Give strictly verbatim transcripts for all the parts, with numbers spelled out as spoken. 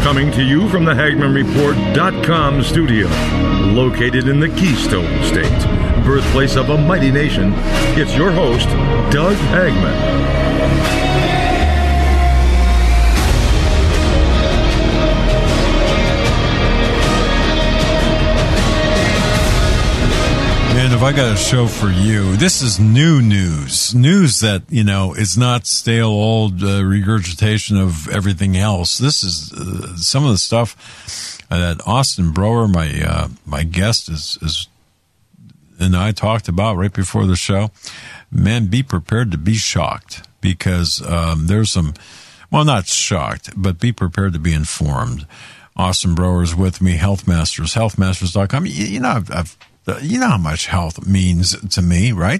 Coming to you from the Hagman Report dot com studio, located in the Keystone State, birthplace of a mighty nation, it's your host, Doug Hagman. And if I got a show for you, this is new news. News that, you know, is not stale old uh, regurgitation of everything else. This is uh, some of the stuff that Austin Broer, my uh, my guest, is, is and I talked about right before the show. Man, be prepared to be shocked because um, there's some, well, not shocked, but be prepared to be informed. Austin Broer is with me, Health Masters, health masters dot com. You, you know, I've, I've You know how much health means to me, right?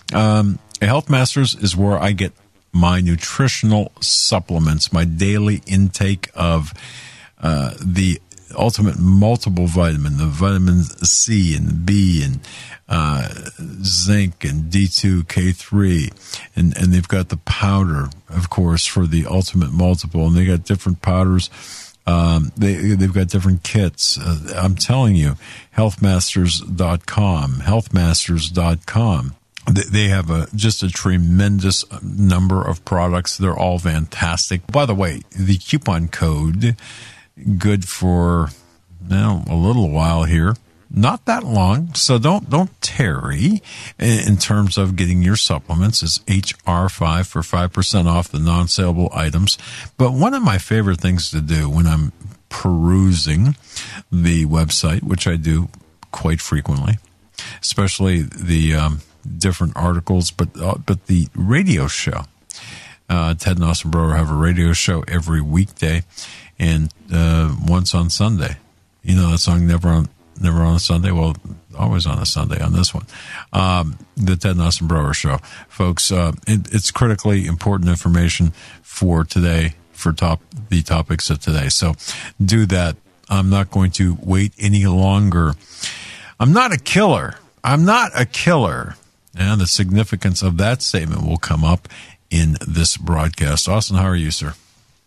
Um, Health Masters is where I get my nutritional supplements, my daily intake of uh, the ultimate multiple vitamin, the vitamin C and B and uh, zinc and D two K three. And, and they've got the powder, of course, for the ultimate multiple. And they got different powders. Um, they, they've got different kits. Uh, I'm telling you, health masters dot com, health masters dot com. They, they have a, just a tremendous number of products. They're all fantastic. By the way, the coupon code, good for, now a little while here. Not that long, so don't don't tarry in terms of getting your supplements. Is H R five for five percent off the non-saleable items. But one of my favorite things to do when I'm perusing the website, which I do quite frequently, especially the um, different articles, but uh, but the radio show. Uh, Ted and Austin Broer have a radio show every weekday and uh, once on Sunday. You know that song, Never on... Never on a Sunday. Well, always on a Sunday on this one. Um, the Ted and Austin Broer Show. Folks, uh, it, it's critically important information for today, for top the topics of today. So do that. I'm not going to wait any longer. I'm not a killer. I'm not a killer. And the significance of that statement will come up in this broadcast. Austin, how are you, sir?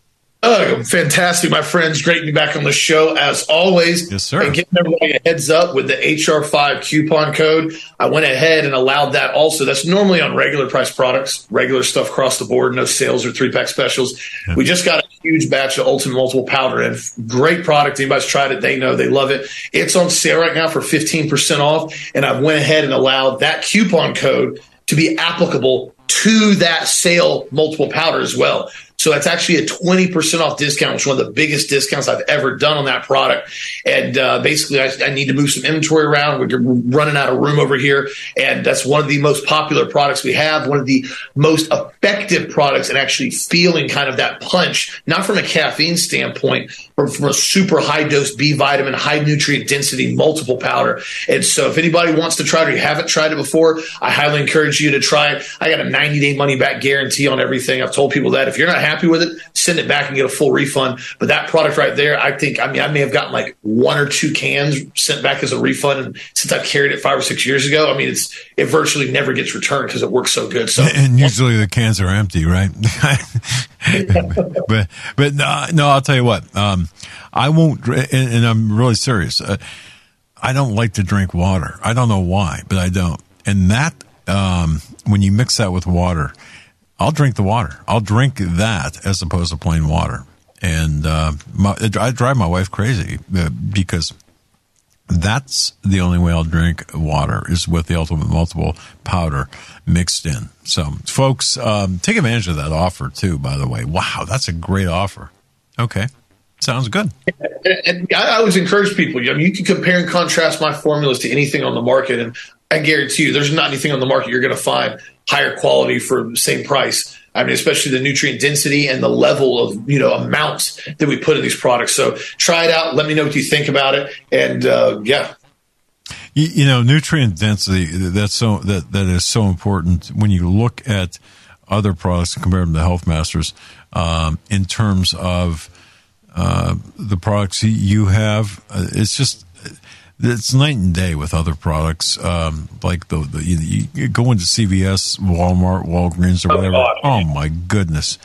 Oh, fantastic, my friends. Great to be back on the show as always. Yes, sir. And giving everybody a heads up with the H R five coupon code. I went ahead and allowed that also. That's normally on regular price products, regular stuff across the board, no sales or three-pack specials. Yeah. We just got a huge batch of Ultimate Multiple Powder in. Great product. Anybody's tried it, they know they love it. It's on sale right now for fifteen percent off, and I went ahead and allowed that coupon code to be applicable to that sale multiple powder as well. So that's actually a twenty percent off discount, which is one of the biggest discounts I've ever done on that product. And uh, basically, I, I need to move some inventory around. We're running out of room over here. And that's one of the most popular products we have, one of the most effective products and actually feeling kind of that punch, not from a caffeine standpoint, but from a super high dose B vitamin, high nutrient density, multiple powder. And so if anybody wants to try it or you haven't tried it before, I highly encourage you to try it. I got a ninety day money back guarantee on everything. I've told people that if you're not happy with it, send it back and get a full refund. But that product right there, I think, I mean, I may have gotten like one or two cans sent back as a refund. And since I've carried it five or six years ago, I mean, it's it virtually never gets returned because it works so good. So, and usually the cans are empty, right? but but no, no, I'll tell you what. Um, I won't, and, and I'm really serious. Uh, I don't like to drink water. I don't know why, but I don't. And that, um, when you mix that with water, I'll drink the water. I'll drink that as opposed to plain water. And uh, my, I drive my wife crazy uh, because that's the only way I'll drink water is with the Ultimate Multiple powder mixed in. So, folks, um, take advantage of that offer, too, by the way. Wow, that's a great offer. Okay. Sounds good. And I always encourage people, you know, you can compare and contrast my formulas to anything on the market, and I guarantee you there's not anything on the market you're going to find higher quality for the same price. I mean, especially the nutrient density and the level of, you know, amounts that we put in these products. So try it out. Let me know what you think about it. And uh, yeah. You, you know, nutrient density, that's so, that, that is so important when you look at other products compared to the Health Masters um, in terms of uh, the products you have. Uh, it's just, it's night and day with other products, um, like the, the you, you go into C V S, Walmart, Walgreens, or whatever. Oh, oh my goodness!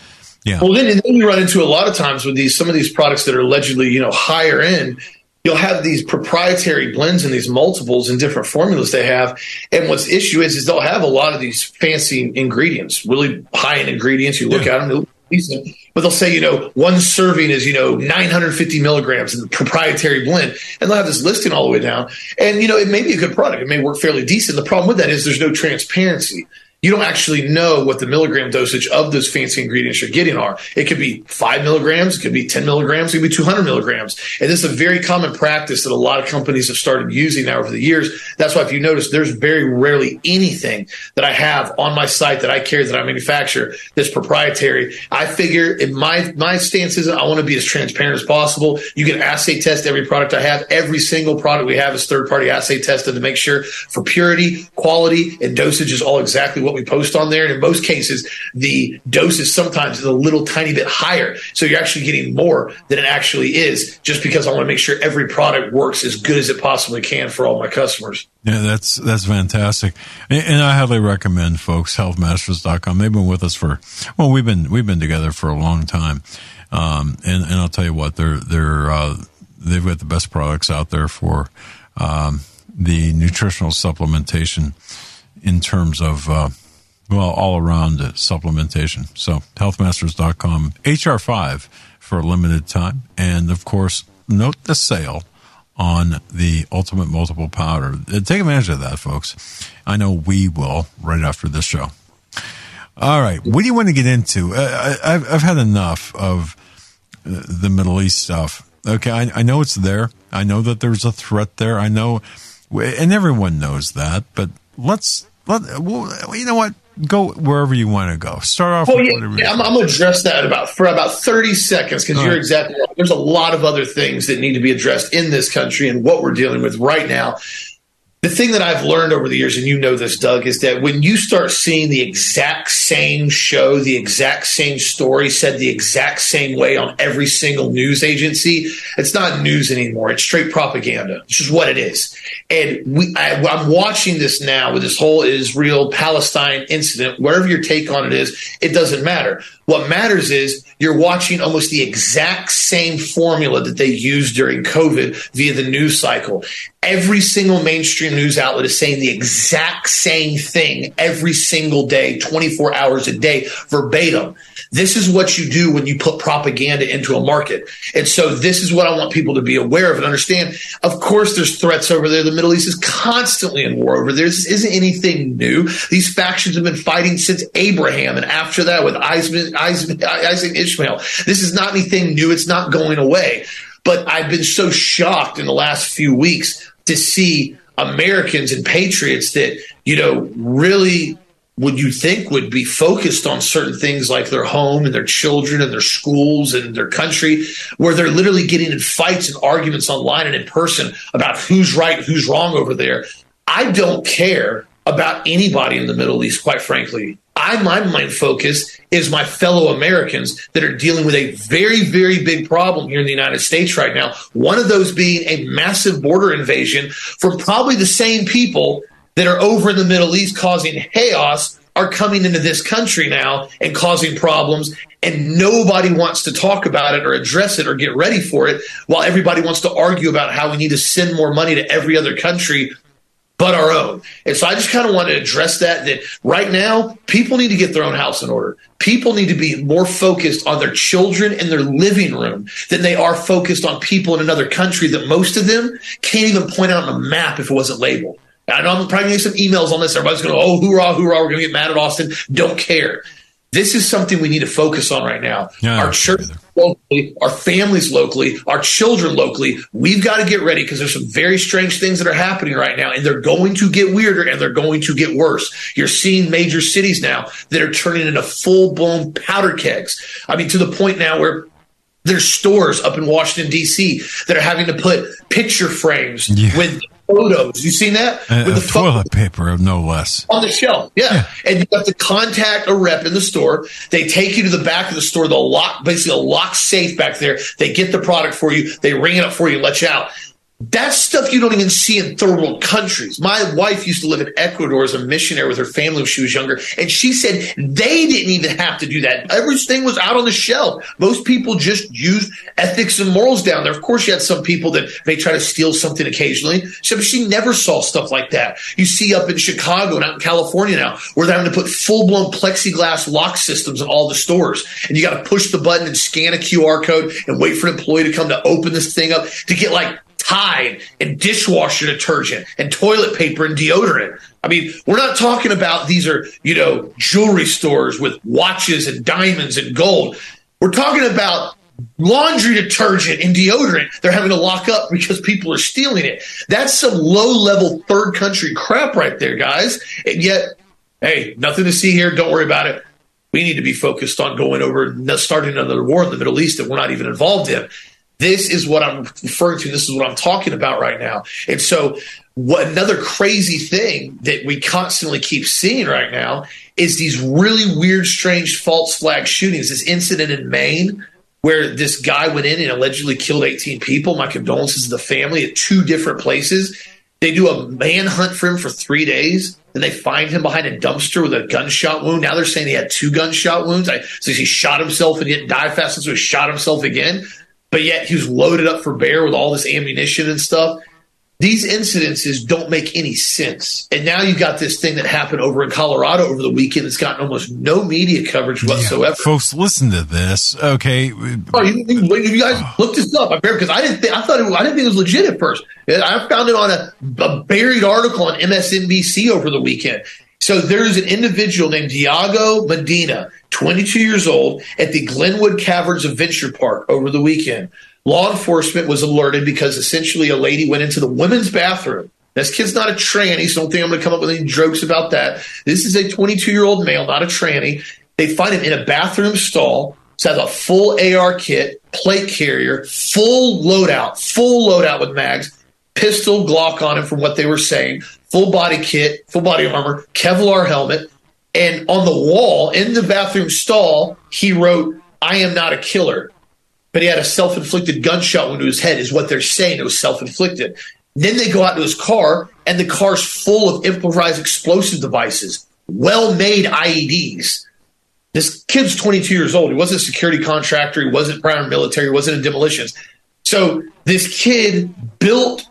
Yeah. Well, then, and then you run into a lot of times with these some of these products that are allegedly, you know, higher end. You'll have these proprietary blends and these multiples and different formulas they have. And what's the issue is, is they'll have a lot of these fancy ingredients, really high end ingredients. You look yeah. at them, they look decent, but they'll say, you know, one serving is, you know, nine hundred fifty milligrams in the proprietary blend. And they'll have this listing all the way down. And, you know, it may be a good product. It may work fairly decent. The problem with that is there's no transparency. You don't actually know what the milligram dosage of those fancy ingredients you're getting are. It could be five milligrams, it could be ten milligrams, it could be two hundred milligrams. And this is a very common practice that a lot of companies have started using now over the years. That's why if you notice, there's very rarely anything that I have on my site that I carry, that I manufacture, that's proprietary. I figure in my, my stance is I want to be as transparent as possible. You can assay test every product I have. Every single product we have is third-party assay tested to make sure for purity, quality, and dosage is all exactly what we post on there. And in most cases, the doses sometimes is a little tiny bit higher. So you're actually getting more than it actually is, just because I want to make sure every product works as good as it possibly can for all my customers. Yeah, that's that's fantastic. And, and I highly recommend folks, health masters dot com. They've been with us for, well, we've been we've been together for a long time. Um, and, and I'll tell you what, they're they're uh, they've got the best products out there for um, the nutritional supplementation in terms of uh, well, all around uh, supplementation. So health masters dot com, H R five for a limited time. And of course, note the sale on the Ultimate Multiple Powder. Take advantage of that, folks. I know we will right after this show. All right. What do you want to get into? Uh, I, I've, I've had enough of uh, the Middle East stuff. Okay. I, I know it's there. I know that there's a threat there. I know, and everyone knows that, but let's, let, well, you know what? Go wherever you want to go. Start off well, with yeah, whatever yeah, I'm, I'm going to address that about for about thirty seconds, because you're right. exactly right. There's a lot of other things that need to be addressed in this country and what we're dealing with right now. The thing that I've learned over the years, and you know this, Doug, is that when you start seeing the exact same show, the exact same story said the exact same way on every single news agency, it's not news anymore. It's straight propaganda. It's just what it is. And we, I, I'm watching this now with this whole Israel-Palestine incident. Whatever your take on it is, it doesn't matter. What matters is you're watching almost the exact same formula that they used during COVID via the news cycle. Every single mainstream news outlet is saying the exact same thing every single day, twenty-four hours a day, verbatim. This is what you do when you put propaganda into a market. And so this is what I want people to be aware of and understand. Of course, there's threats over there. The Middle East is constantly in war over there. This isn't anything new. These factions have been fighting since Abraham, and after that with Isaac, Isaac, Isaac Ishmael. This is not anything new. It's not going away. But I've been so shocked in the last few weeks to see Americans and patriots that, you know, really would you think would be focused on certain things like their home and their children and their schools and their country, where they're literally getting in fights and arguments online and in person about who's right, who's wrong over there. I don't care about anybody in the Middle East, quite frankly. I, my main focus is my fellow Americans that are dealing with a very, very big problem here in the United States right now. One of those being a massive border invasion from probably the same people that are over in the Middle East causing chaos are coming into this country now and causing problems, and nobody wants to talk about it or address it or get ready for it, while everybody wants to argue about how we need to send more money to every other country but our own. And so I just kind of want to address that, that right now, people need to get their own house in order. People need to be more focused on their children and their living room than they are focused on people in another country that most of them can't even point out on a map if it wasn't labeled. I know I'm probably going to get some emails on this. Everybody's going to, oh, hoorah, hoorah, we're going to get mad at Austin. Don't care. This is something we need to focus on right now. Yeah, our church locally, our families locally, our children locally. We've got to get ready, because there's some very strange things that are happening right now, and they're going to get weirder and they're going to get worse. You're seeing major cities now that are turning into full-blown powder kegs. I mean, to the point now where there's stores up in Washington, D C that are having to put picture frames yeah. with photos. You seen that? Uh, with the toilet paper, no less. On the shelf, yeah. yeah. And you have to contact a rep in the store. They take you to the back of the store. They'll lock, basically a lock safe back there. They get the product for you. They ring it up for you and let you out. That's stuff you don't even see in third world countries. My wife used to live in Ecuador as a missionary with her family when she was younger, and she said they didn't even have to do that. Everything was out on the shelf. Most people just used ethics and morals down there. Of course, you had some people that may try to steal something occasionally. So she never saw stuff like that. You see up in Chicago and out in California now, where they're having to put full-blown plexiglass lock systems in all the stores, and you got to push the button and scan a Q R code and wait for an employee to come to open this thing up to get like Tide and dishwasher detergent and toilet paper and deodorant. I mean, we're not talking about these are, you know, jewelry stores with watches and diamonds and gold. We're talking about laundry detergent and deodorant they're having to lock up because people are stealing it. That's some low-level third country crap right there, guys. And yet, hey, nothing to see here. Don't worry about it. We need to be focused on going over and starting another war in the Middle East that we're not even involved in. This is what I'm referring to. This is what I'm talking about right now. And so what another crazy thing that we constantly keep seeing right now is these really weird, strange false flag shootings. This incident in Maine where this guy went in and allegedly killed eighteen people. My condolences to the family at two different places. They do a manhunt for him for three days. Then they find him behind a dumpster with a gunshot wound. Now they're saying he had two gunshot wounds. I, so he shot himself and didn't die fast, so he shot himself again. But yet he was loaded up for bear with all this ammunition and stuff. These incidences don't make any sense. And now you got this thing that happened over in Colorado over the weekend that's gotten almost no media coverage whatsoever. Yeah, folks, listen to this. Okay. Oh, you, you guys look this up. I because I didn't think I thought it, I didn't think it was legit at first. I found it on a, a buried article on M S N B C over the weekend. So there's an individual named Diego Medina, twenty-two years old, at the Glenwood Caverns Adventure Park over the weekend. Law enforcement was alerted because essentially a lady went into the women's bathroom. This kid's not a tranny, so don't think I'm going to come up with any jokes about that. This is a twenty-two-year-old male, not a tranny. They find him in a bathroom stall. So has a full A R kit, plate carrier, full loadout, full loadout with mags, pistol, Glock on him from what they were saying, full body kit, full body armor, Kevlar helmet. And on the wall in the bathroom stall, he wrote, "I am not a killer." But he had a self-inflicted gunshot wound to his head is what they're saying. It was self-inflicted. Then they go out to his car, and the car's full of improvised explosive devices, well-made I E Ds. This kid's twenty-two years old. He wasn't a security contractor. He wasn't prior military. He wasn't in demolitions. So this kid built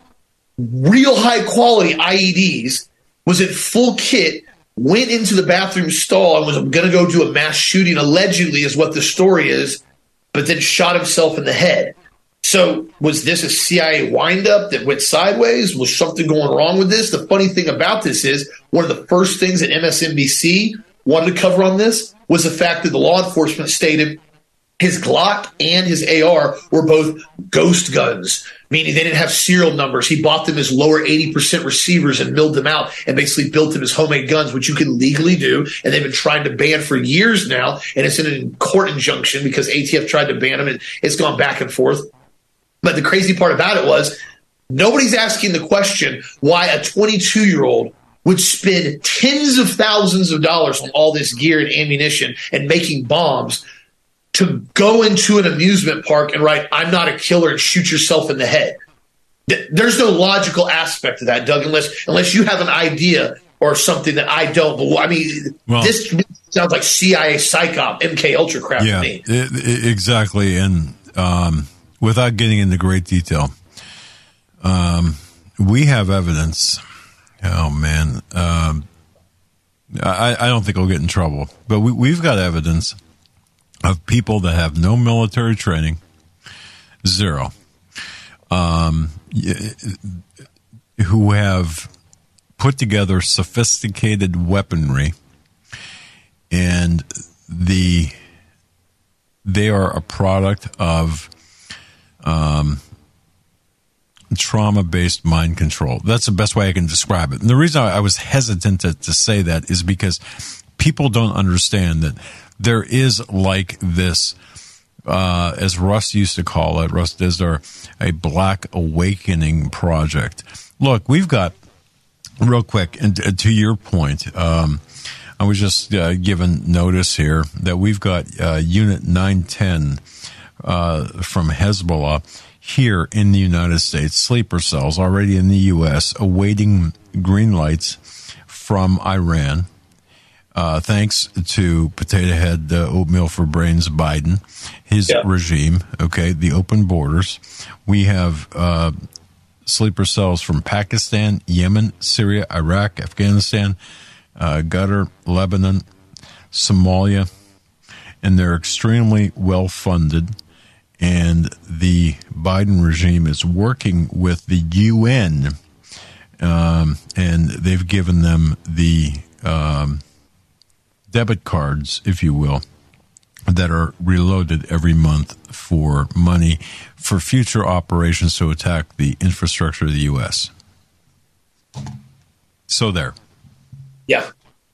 real high-quality I E Ds, was in full kit, went into the bathroom stall and was going to go do a mass shooting, allegedly is what the story is, but then shot himself in the head. So was this a C I A windup that went sideways? Was something going wrong with this? The funny thing about this is one of the first things that M S N B C wanted to cover on this was the fact that the law enforcement stated his Glock and his A R were both ghost guns, meaning they didn't have serial numbers. He bought them as lower eighty percent receivers and milled them out and basically built them as homemade guns, which you can legally do. And they've been trying to ban for years now. And it's in a court injunction because A T F tried to ban them and it's gone back and forth. But the crazy part about it was nobody's asking the question why a twenty-two-year-old would spend tens of thousands of dollars on all this gear and ammunition and making bombs to go into an amusement park and write, "I'm not a killer," and shoot yourself in the head. There's no logical aspect to that, Doug, unless unless you have an idea or something that I don't. But I mean, well, this sounds like C I A psyop, M K Ultra crap yeah, to me. It, it, exactly. And um, without getting into great detail, um, we have evidence. Oh, man. Um, I, I don't think I'll get in trouble. But we, we've got evidence of people that have no military training, zero, um, who have put together sophisticated weaponry, and the they are a product of um, trauma-based mind control. That's the best way I can describe it. And the reason I was hesitant to, to say that is because people don't understand that there is like this, uh, as Russ used to call it, Russ Dizdar, a Black Awakening project. Look, we've got, real quick, and to your point, um, I was just uh, given notice here that we've got uh, Unit nine ten uh, from Hezbollah here in the United States, sleeper cells already in the U S, awaiting green lights from Iran. Uh, thanks to Potato Head uh, Oatmeal for Brains Biden, his yeah. regime, okay, the open borders. We have uh, sleeper cells from Pakistan, Yemen, Syria, Iraq, Afghanistan, uh, Qatar, Lebanon, Somalia, and they're extremely well funded. And the Biden regime is working with the U N, um, and they've given them the um, debit cards, if you will, that are reloaded every month for money for future operations to attack the infrastructure of the U S. So there. Yeah.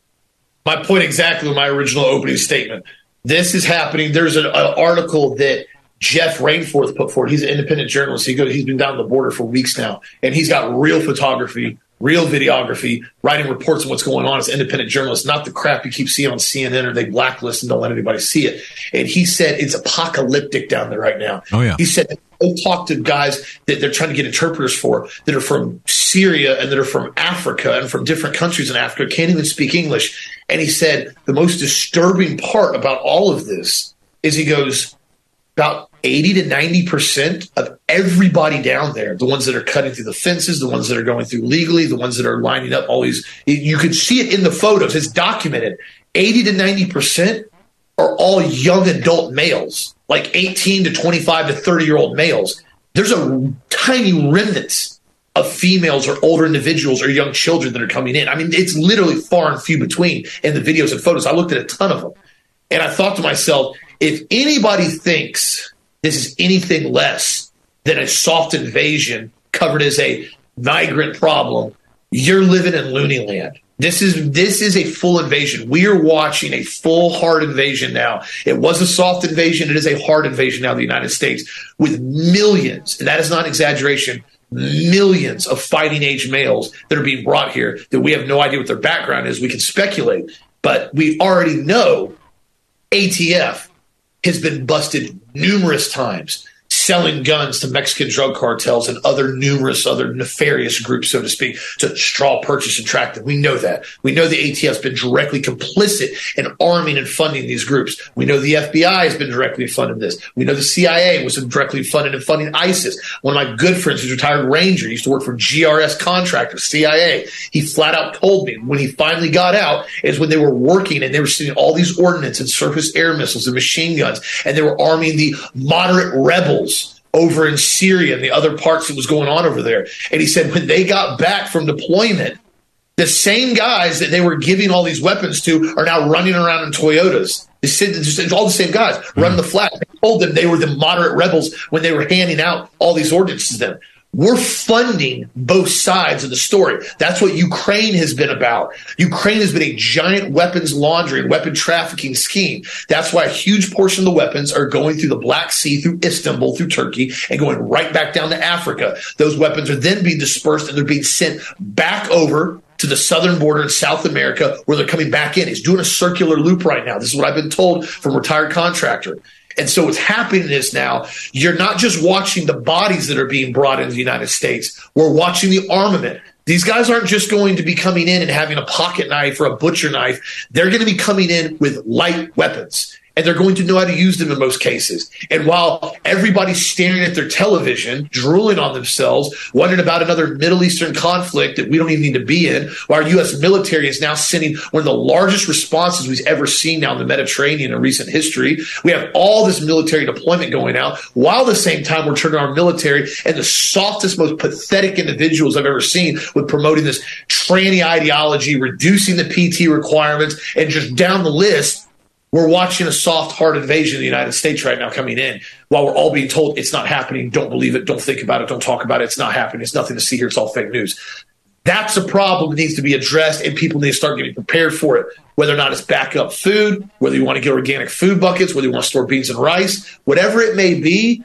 My point exactly with my original opening statement. This is happening. There's an, an article that Jeff Rainforth put forward. He's an independent journalist. He goes, he's been down the border for weeks now, and he's got real photography, real videography, writing reports on what's going on as an independent journalist, not the crap you keep seeing on C N N or they blacklist and don't let anybody see it. And he said it's apocalyptic down there right now. Oh, yeah. He said they talk to guys that they're trying to get interpreters for that are from Syria and that are from Africa and from different countries in Africa, can't even speak English. And he said the most disturbing part about all of this is he goes, about eighty to ninety percent of everybody down there, the ones that are cutting through the fences, the ones that are going through legally, the ones that are lining up all these, you could see it in the photos, it's documented. eighty to ninety percent are all young adult males, like eighteen to twenty-five to thirty year old males. There's a tiny remnants of females or older individuals or young children that are coming in. I mean, it's literally far and few between in the videos and photos. I looked at a ton of them. And I thought to myself, if anybody thinks this is anything less than a soft invasion covered as a migrant problem, you're living in loony land. This is this is a full invasion. We are watching a full hard invasion now. It was a soft invasion. It is a hard invasion now of the United States with millions, and that is not exaggeration, millions of fighting age males that are being brought here that we have no idea what their background is. We can speculate, but we already know A T F has been busted numerous times selling guns to Mexican drug cartels and other numerous other nefarious groups, so to speak, to straw purchase and track them. We know that. We know the A T F's been directly complicit in arming and funding these groups. We know the F B I has been directly funding this. We know the C I A was directly funded and funding ISIS. One of my good friends who's a retired Ranger, used to work for G R S Contractors, C I A. He flat out told me when he finally got out is when they were working and they were sending all these ordnance and surface air missiles and machine guns, and they were arming the moderate rebels over in Syria and the other parts that was going on over there. And he said when they got back from deployment, the same guys that they were giving all these weapons to are now running around in Toyotas. They said it's all the same guys running the flag. They told them they were the moderate rebels when they were handing out all these ordinances to them. We're funding both sides of the story. That's what Ukraine has been about. Ukraine has been a giant weapons laundering, weapon trafficking scheme. That's why a huge portion of the weapons are going through the Black Sea, through Istanbul, through Turkey, and going right back down to Africa. Those weapons are then being dispersed and they're being sent back over to the southern border in South America, where they're coming back in. It's doing a circular loop right now. This is what I've been told from a retired contractor. And so what's happening is now you're not just watching the bodies that are being brought into the United States. We're watching the armament. These guys aren't just going to be coming in and having a pocket knife or a butcher knife. They're going to be coming in with light weapons, and they're going to know how to use them in most cases. And while everybody's staring at their television, drooling on themselves, wondering about another Middle Eastern conflict that we don't even need to be in, while our U S military is now sending one of the largest responses we've ever seen now in the Mediterranean in recent history, we have all this military deployment going out, while at the same time we're turning our military and the softest, most pathetic individuals I've ever seen with promoting this tranny ideology, reducing the P T requirements, and just down the list. We're watching a soft, hard invasion of the United States right now coming in, while we're all being told it's not happening. Don't believe it. Don't think about it. Don't talk about it. It's not happening. It's nothing to see here. It's all fake news. That's a problem that needs to be addressed, and people need to start getting prepared for it, whether or not it's backup food, whether you want to get organic food buckets, whether you want to store beans and rice, whatever it may be.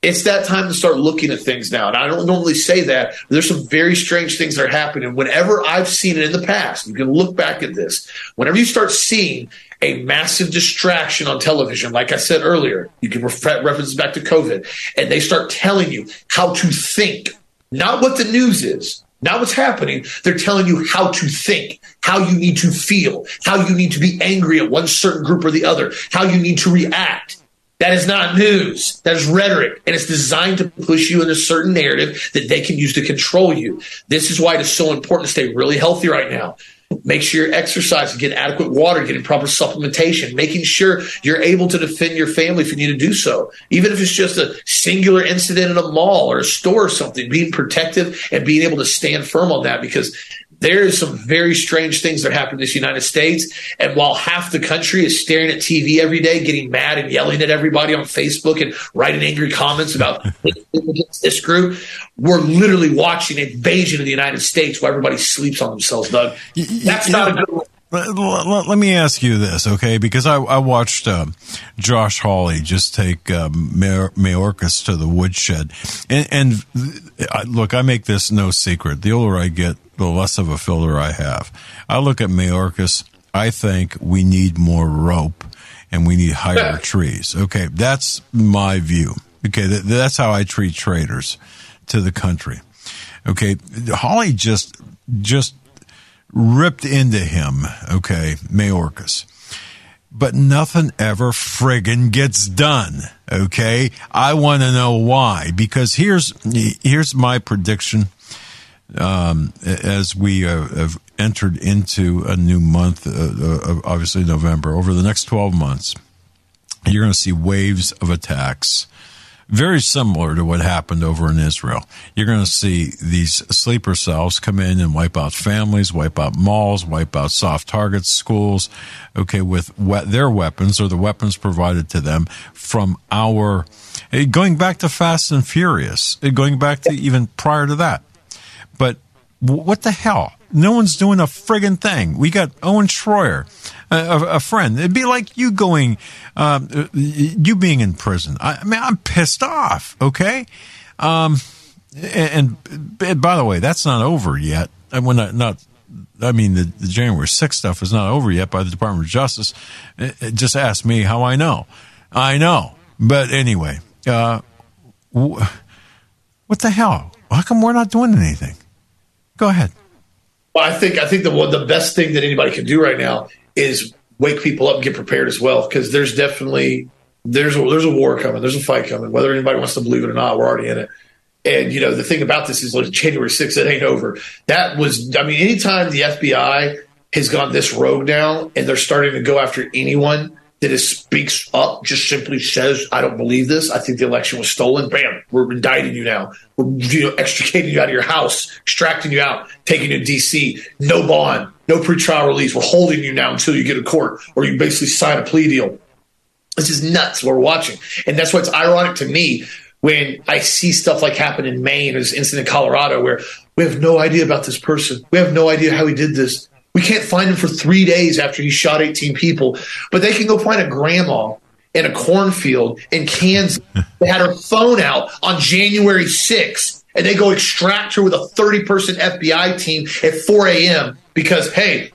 It's that time to start looking at things now. And I don't normally say that, but there's some very strange things that are happening. Whenever I've seen it in the past, you can look back at this. Whenever you start seeing a massive distraction on television, like I said earlier, you can refer- reference back to COVID, and they start telling you how to think, not what the news is, not what's happening. They're telling you how to think, how you need to feel, how you need to be angry at one certain group or the other, how you need to react. That is not news. That is rhetoric, and it's designed to push you in a certain narrative that they can use to control you. This is why it is so important to stay really healthy right now. Make sure you're exercising, getting adequate water, getting proper supplementation, making sure you're able to defend your family if you need to do so. Even if it's just a singular incident in a mall or a store or something, being protective and being able to stand firm on that, because there is some very strange things that happen in this United States. And while half the country is staring at T V every day, getting mad and yelling at everybody on Facebook and writing angry comments about this group, we're literally watching an invasion of the United States while everybody sleeps on themselves, Doug. That's not a good one. Let, let me ask you this, okay? Because I, I watched uh, Josh Hawley just take um, Mayor, Mayorkas to the woodshed. And, and I, look, I make this no secret. The older I get, the less of a filter I have. I look at Mayorkas, I think we need more rope and we need higher trees. Okay, that's my view. Okay, that, that's how I treat traitors to the country. Okay, Hawley just just ripped into him, okay, Mayorkas. But nothing ever friggin' gets done, okay? I want to know why, because here's here's my prediction um, as we uh, have entered into a new month, uh, uh, obviously November. Over the next twelve months, you're going to see waves of attacks, very similar to what happened over in Israel. You're going to see these sleeper cells come in and wipe out families, wipe out malls, wipe out soft targets, schools, okay, with we- their weapons or the weapons provided to them from our, going back to Fast and Furious, going back to even prior to that. But what the hell? No one's doing a friggin' thing. We got Owen Schroyer, a, a friend. It'd be like you going, um, you being in prison. I, I mean, I'm pissed off, okay? Um, and, and by the way, that's not over yet. I, when I, not, I mean, the, the January sixth stuff is not over yet by the Department of Justice. It, it just ask me how I know. I know. But anyway, uh, w- what the hell? How come we're not doing anything? Go ahead. Well, I think I think the one the best thing that anybody can do right now is wake people up and get prepared as well, because there's definitely there's a, there's a war coming, there's a fight coming. Whether anybody wants to believe it or not, we're already in it. And you know the thing about this is, like, January sixth, it ain't over. That was, I mean, anytime the F B I has gone this rogue now, and they're starting to go after anyone that is, speaks up, just simply says, I don't believe this, I think the election was stolen, bam, we're indicting you now. We're, you know, extricating you out of your house, extracting you out, taking you to D C, no bond, no pretrial release. We're holding you now until you get to court, or you basically sign a plea deal. This is nuts what we're watching. And that's why it's ironic to me when I see stuff like happen in Maine, or this incident in Colorado, where we have no idea about this person. We have no idea how he did this. We can't find him for three days after he shot eighteen people, but they can go find a grandma in a cornfield in Kansas that had her phone out on January sixth, and they go extract her with a thirty-person F B I team at four a.m. because, hey,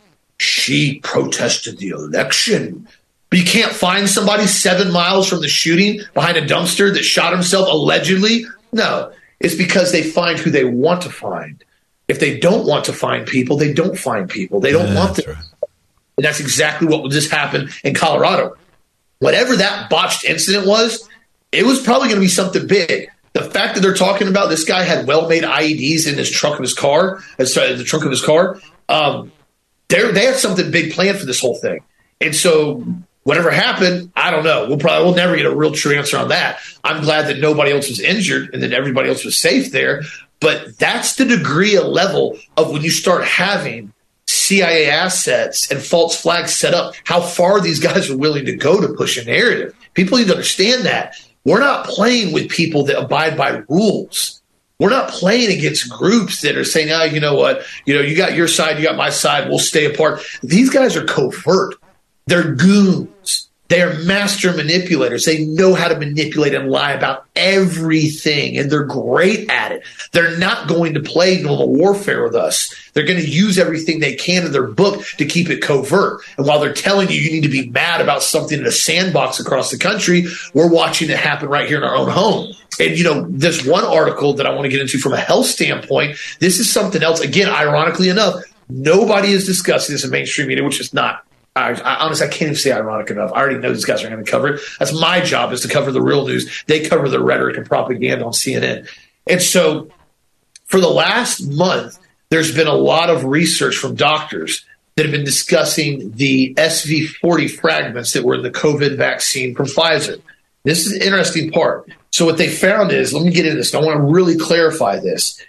she protested the election. But you can't find somebody seven miles from the shooting behind a dumpster that shot himself allegedly? No, it's because they find who they want to find. If they don't want to find people, they don't find people. They don't yeah, want to. Right. And that's exactly what just happened in Colorado. Whatever that botched incident was, it was probably going to be something big. The fact that they're talking about this guy had well-made I E Ds in his trunk of his car, sorry, the trunk of his car, um, they had something big planned for this whole thing. And so whatever happened, I don't know. We'll probably we'll never get a real true answer on that. I'm glad that nobody else was injured and that everybody else was safe there. But that's the degree of level of when you start having C I A assets and false flags set up, how far these guys are willing to go to push a narrative. People need to understand that. We're not playing with people that abide by rules. We're not playing against groups that are saying, oh, you know what, you know, you got your side, you got my side, we'll stay apart. These guys are covert. They're goons. They are master manipulators. They know how to manipulate and lie about everything, and they're great at it. They're not going to play normal warfare with us. They're going to use everything they can in their book to keep it covert. And while they're telling you you need to be mad about something in a sandbox across the country, we're watching it happen right here in our own home. And, you know, there's one article that I want to get into from a health standpoint. This is something else. Again, ironically enough, nobody is discussing this in mainstream media, which is not. I, I honestly, I can't even say ironic enough. I already know these guys are going to cover it. That's my job, is to cover the real news. They cover the rhetoric and propaganda on C N N. And so for the last month, there's been a lot of research from doctors that have been discussing the S V forty fragments that were in the COVID vaccine from Pfizer. This is an interesting part. So what they found is, let me get into this. I want to really clarify this.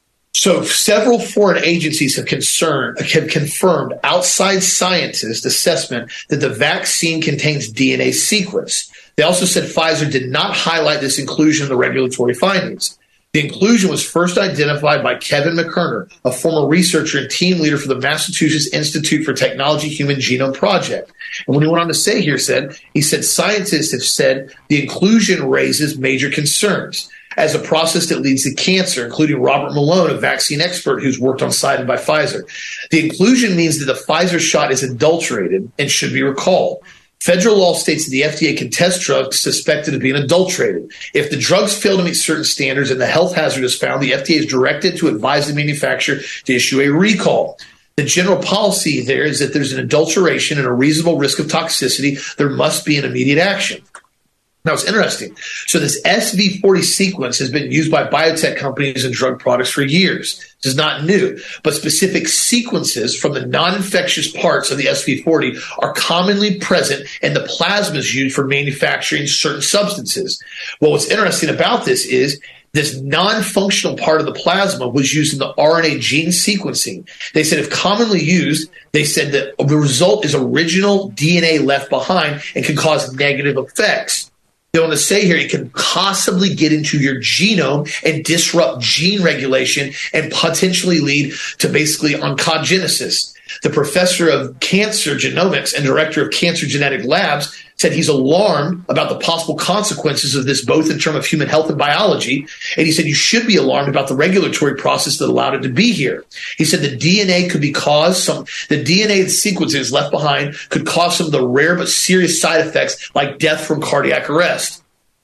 So several foreign agencies have, concerned, have confirmed outside scientists' assessment that the vaccine contains D N A sequence. They also said Pfizer did not highlight this inclusion in the regulatory findings. The inclusion was first identified by Kevin McKerner, a former researcher and team leader for the Massachusetts Institute for Technology Human Genome Project. And when he went on to say here, said he said scientists have said the inclusion raises major concerns as a process that leads to cancer, including Robert Malone, a vaccine expert who's worked on cited by Pfizer. The inclusion means that the Pfizer shot is adulterated and should be recalled. Federal law states that the F D A can test drugs suspected of being adulterated. If the drugs fail to meet certain standards and the health hazard is found, the F D A is directed to advise the manufacturer to issue a recall. The general policy there is that there's an adulteration and a reasonable risk of toxicity. There must be an immediate action. Now, it's interesting. So this S V forty sequence has been used by biotech companies and drug products for years. This is not new, but specific sequences from the non-infectious parts of the S V forty are commonly present in the plasmas used for manufacturing certain substances. Well, what's interesting about this is this non-functional part of the plasma was used in the R N A gene sequencing. They said if commonly used, they said that the result is original D N A left behind and can cause negative effects. They want to say here it can possibly get into your genome and disrupt gene regulation and potentially lead to basically oncogenesis. The professor of cancer genomics and director of cancer genetic labs said he's alarmed about the possible consequences of this, both in terms of human health and biology. And he said you should be alarmed about the regulatory process that allowed it to be here. He said the D N A could be caused some, the D N A sequences left behind could cause some of the rare but serious side effects like death from cardiac arrest.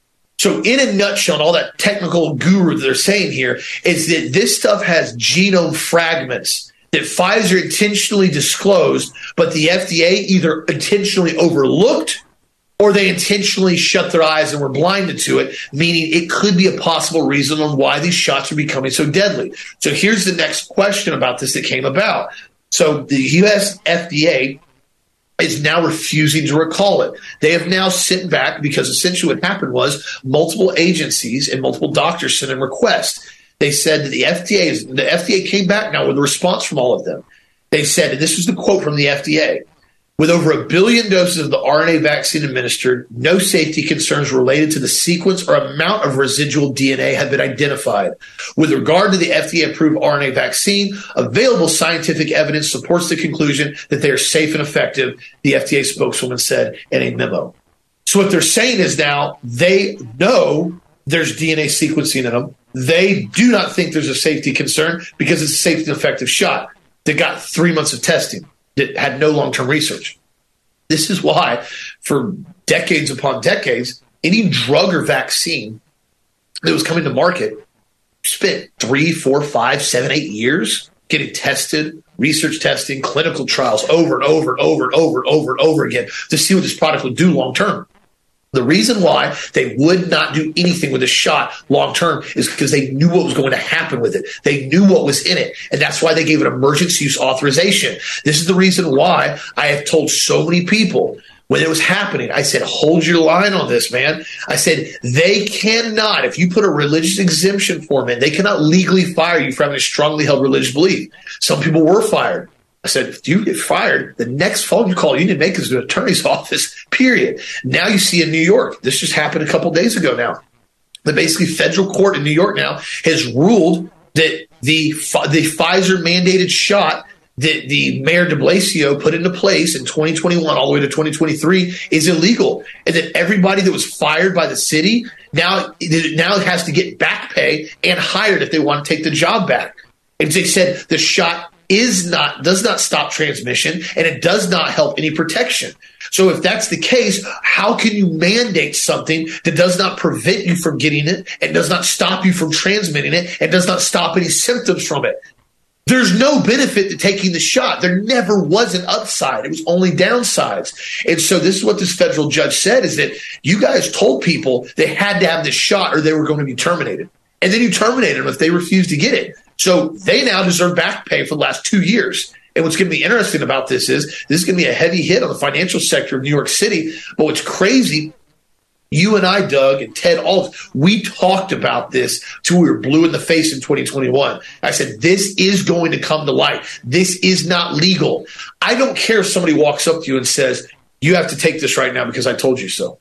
So in a nutshell, and all that technical guru that they're saying here is that this stuff has genome fragments that Pfizer intentionally disclosed, but the F D A either intentionally overlooked or they intentionally shut their eyes and were blinded to it, meaning it could be a possible reason on why these shots are becoming so deadly. So here's the next question about this that came about. So the U S F D A is now refusing to recall it. They have now sent back, because essentially what happened was multiple agencies and multiple doctors sent in requests. They said that the F D A is, the F D A came back now with a response from all of them. They said, and this was the quote from the F D A, with over a billion doses of the R N A vaccine administered, no safety concerns related to the sequence or amount of residual D N A have been identified. With regard to the F D A-approved R N A vaccine, available scientific evidence supports the conclusion that they are safe and effective, the F D A spokeswoman said in a memo. So what they're saying is now they know there's D N A sequencing in them. They do not think there's a safety concern because it's a safe and effective shot that got three months of testing that had no long-term research. This is why for decades upon decades, any drug or vaccine that was coming to market spent three, four, five, seven, eight years getting tested, research testing, clinical trials over and over and over and over and over and over again to see what this product would do long-term. The reason why they would not do anything with a shot long-term is because they knew what was going to happen with it. They knew what was in it. And that's why they gave it emergency use authorization. This is the reason why I have told so many people when it was happening, I said, hold your line on this, man. I said, they cannot, if you put a religious exemption form in, they cannot legally fire you for having a strongly held religious belief. Some people were fired. I said, if you get fired, the next phone you call, you need to make is to an attorney's office, period. Now you see in New York, this just happened a couple days ago now, that basically federal court in New York now has ruled that the the Pfizer mandated shot that the Mayor de Blasio put into place in twenty twenty-one all the way to twenty twenty-three is illegal, and that everybody that was fired by the city now, now has to get back pay and hired if they want to take the job back. And they said the shot is not does not stop transmission, and it does not help any protection. So if that's the case, how can you mandate something that does not prevent you from getting it and does not stop you from transmitting it and does not stop any symptoms from it? There's no benefit to taking the shot. There never was an upside. It was only downsides. And so this is what this federal judge said, is that you guys told people they had to have this shot or they were going to be terminated. And then you terminated them if they refused to get it. So they now deserve back pay for the last two years. And what's going to be interesting about this is this is going to be a heavy hit on the financial sector of New York City. But what's crazy, you and I, Doug, and Ted, all we talked about this till we were blue in the face in twenty twenty-one. I said, this is going to come to light. This is not legal. I don't care if somebody walks up to you and says, you have to take this right now because I told you so.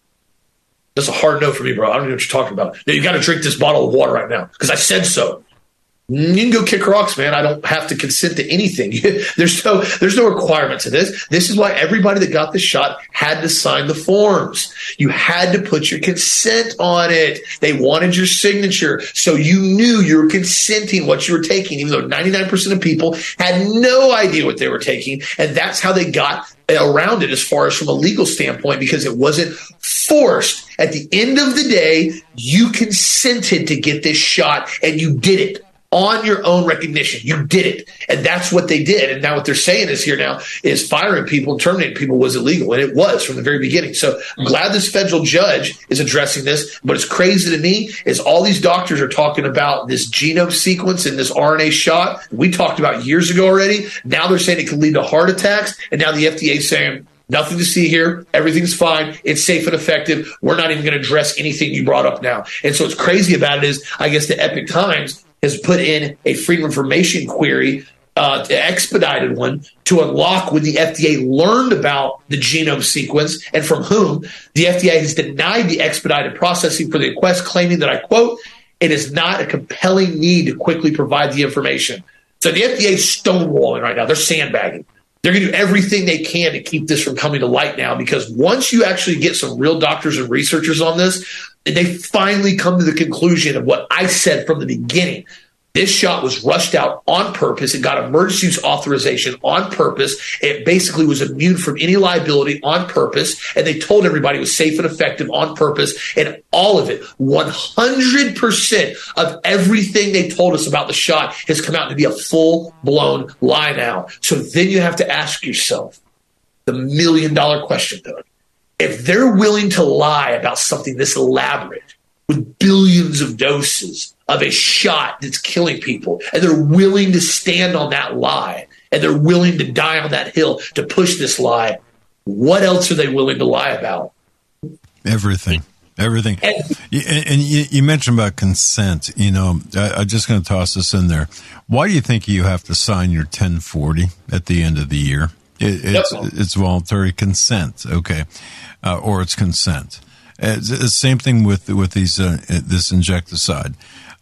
That's a hard no for me, bro. I don't know what you're talking about. You got to drink this bottle of water right now because I said so. You can go kick rocks, man. I don't have to consent to anything. there's no there's no requirement to this. This is why everybody that got the shot had to sign the forms. You had to put your consent on it. They wanted your signature. So you knew you were consenting what you were taking, even though ninety-nine percent of people had no idea what they were taking. And that's how they got around it as far as from a legal standpoint, because it wasn't forced. At the end of the day, you consented to get this shot and you did it. On your own recognition. You did it. And that's what they did. And now what they're saying is here now is firing people and terminating people was illegal. And it was from the very beginning. So I'm glad this federal judge is addressing this. But it's crazy to me is all these doctors are talking about this genome sequence and this R N A shot we talked about years ago already. Now they're saying it can lead to heart attacks. And now the F D A is saying, nothing to see here. Everything's fine. It's safe and effective. We're not even going to address anything you brought up now. And so what's crazy about it is, I guess the Epic Times has put in a Freedom of Information query, uh, the expedited one, to unlock when the F D A learned about the genome sequence and from whom. The F D A has denied the expedited processing for the request, claiming that, I quote, it is not a compelling need to quickly provide the information. So the F D A is stonewalling right now. They're sandbagging. They're going to do everything they can to keep this from coming to light now, because once you actually get some real doctors and researchers on this, they finally come to the conclusion of what I said from the beginning. This shot was rushed out on purpose. It got emergency use authorization on purpose. It basically was immune from any liability on purpose. And they told everybody it was safe and effective on purpose. And all of it, one hundred percent of everything they told us about the shot has come out to be a full-blown lie now. So then you have to ask yourself the million-dollar question, Doug. If they're willing to lie about something this elaborate with billions of doses of a shot that's killing people, and they're willing to stand on that lie, and they're willing to die on that hill to push this lie, what else are they willing to lie about? Everything. Everything. And, and you, you mentioned about consent. You know, I, I'm just going to toss this in there. Why do you think you have to sign your ten forty at the end of the year? It, it's, yep. it's voluntary consent, okay, uh, or it's consent. It's the same thing with with these uh, this insecticide.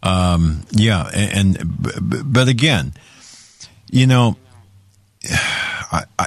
Um, yeah, and, and but again, you know, I, I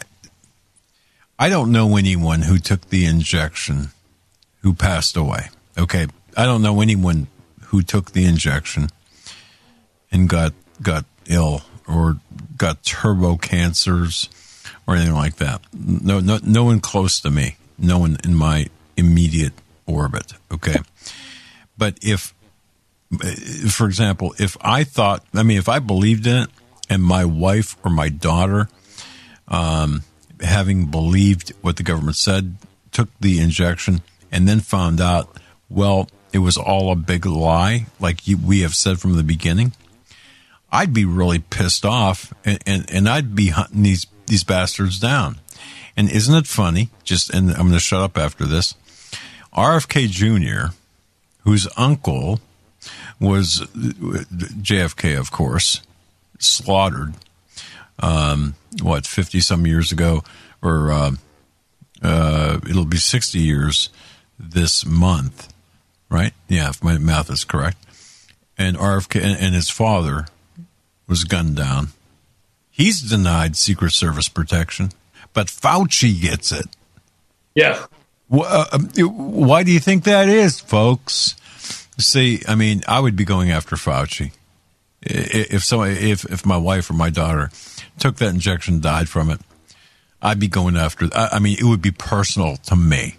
I don't know anyone who took the injection who passed away. Okay, I don't know anyone who took the injection and got got ill or got turbo cancers or anything like that. No, no, no one close to me. No one in my immediate orbit. Okay, but if, for example, if I thought, I mean, if I believed in it, and my wife or my daughter, um, having believed what the government said, took the injection, and then found out, well, it was all a big lie, like you, we have said from the beginning, I'd be really pissed off, and, and, and I'd be hunting these these bastards down. And isn't it funny? Just, and I'm going to shut up after this. R F K Junior, whose uncle was J F K, of course, slaughtered, um, what, fifty some years ago, or uh, uh, it'll be sixty years this month, right? Yeah, if my math is correct. And R F K and, and his father was gunned down He's denied Secret Service protection, but Fauci gets it. Yeah. Why do you think that is, folks? See, I mean, I would be going after Fauci. If so, if if my wife or my daughter took that injection and died from it, I'd be going after. I mean, it would be personal to me.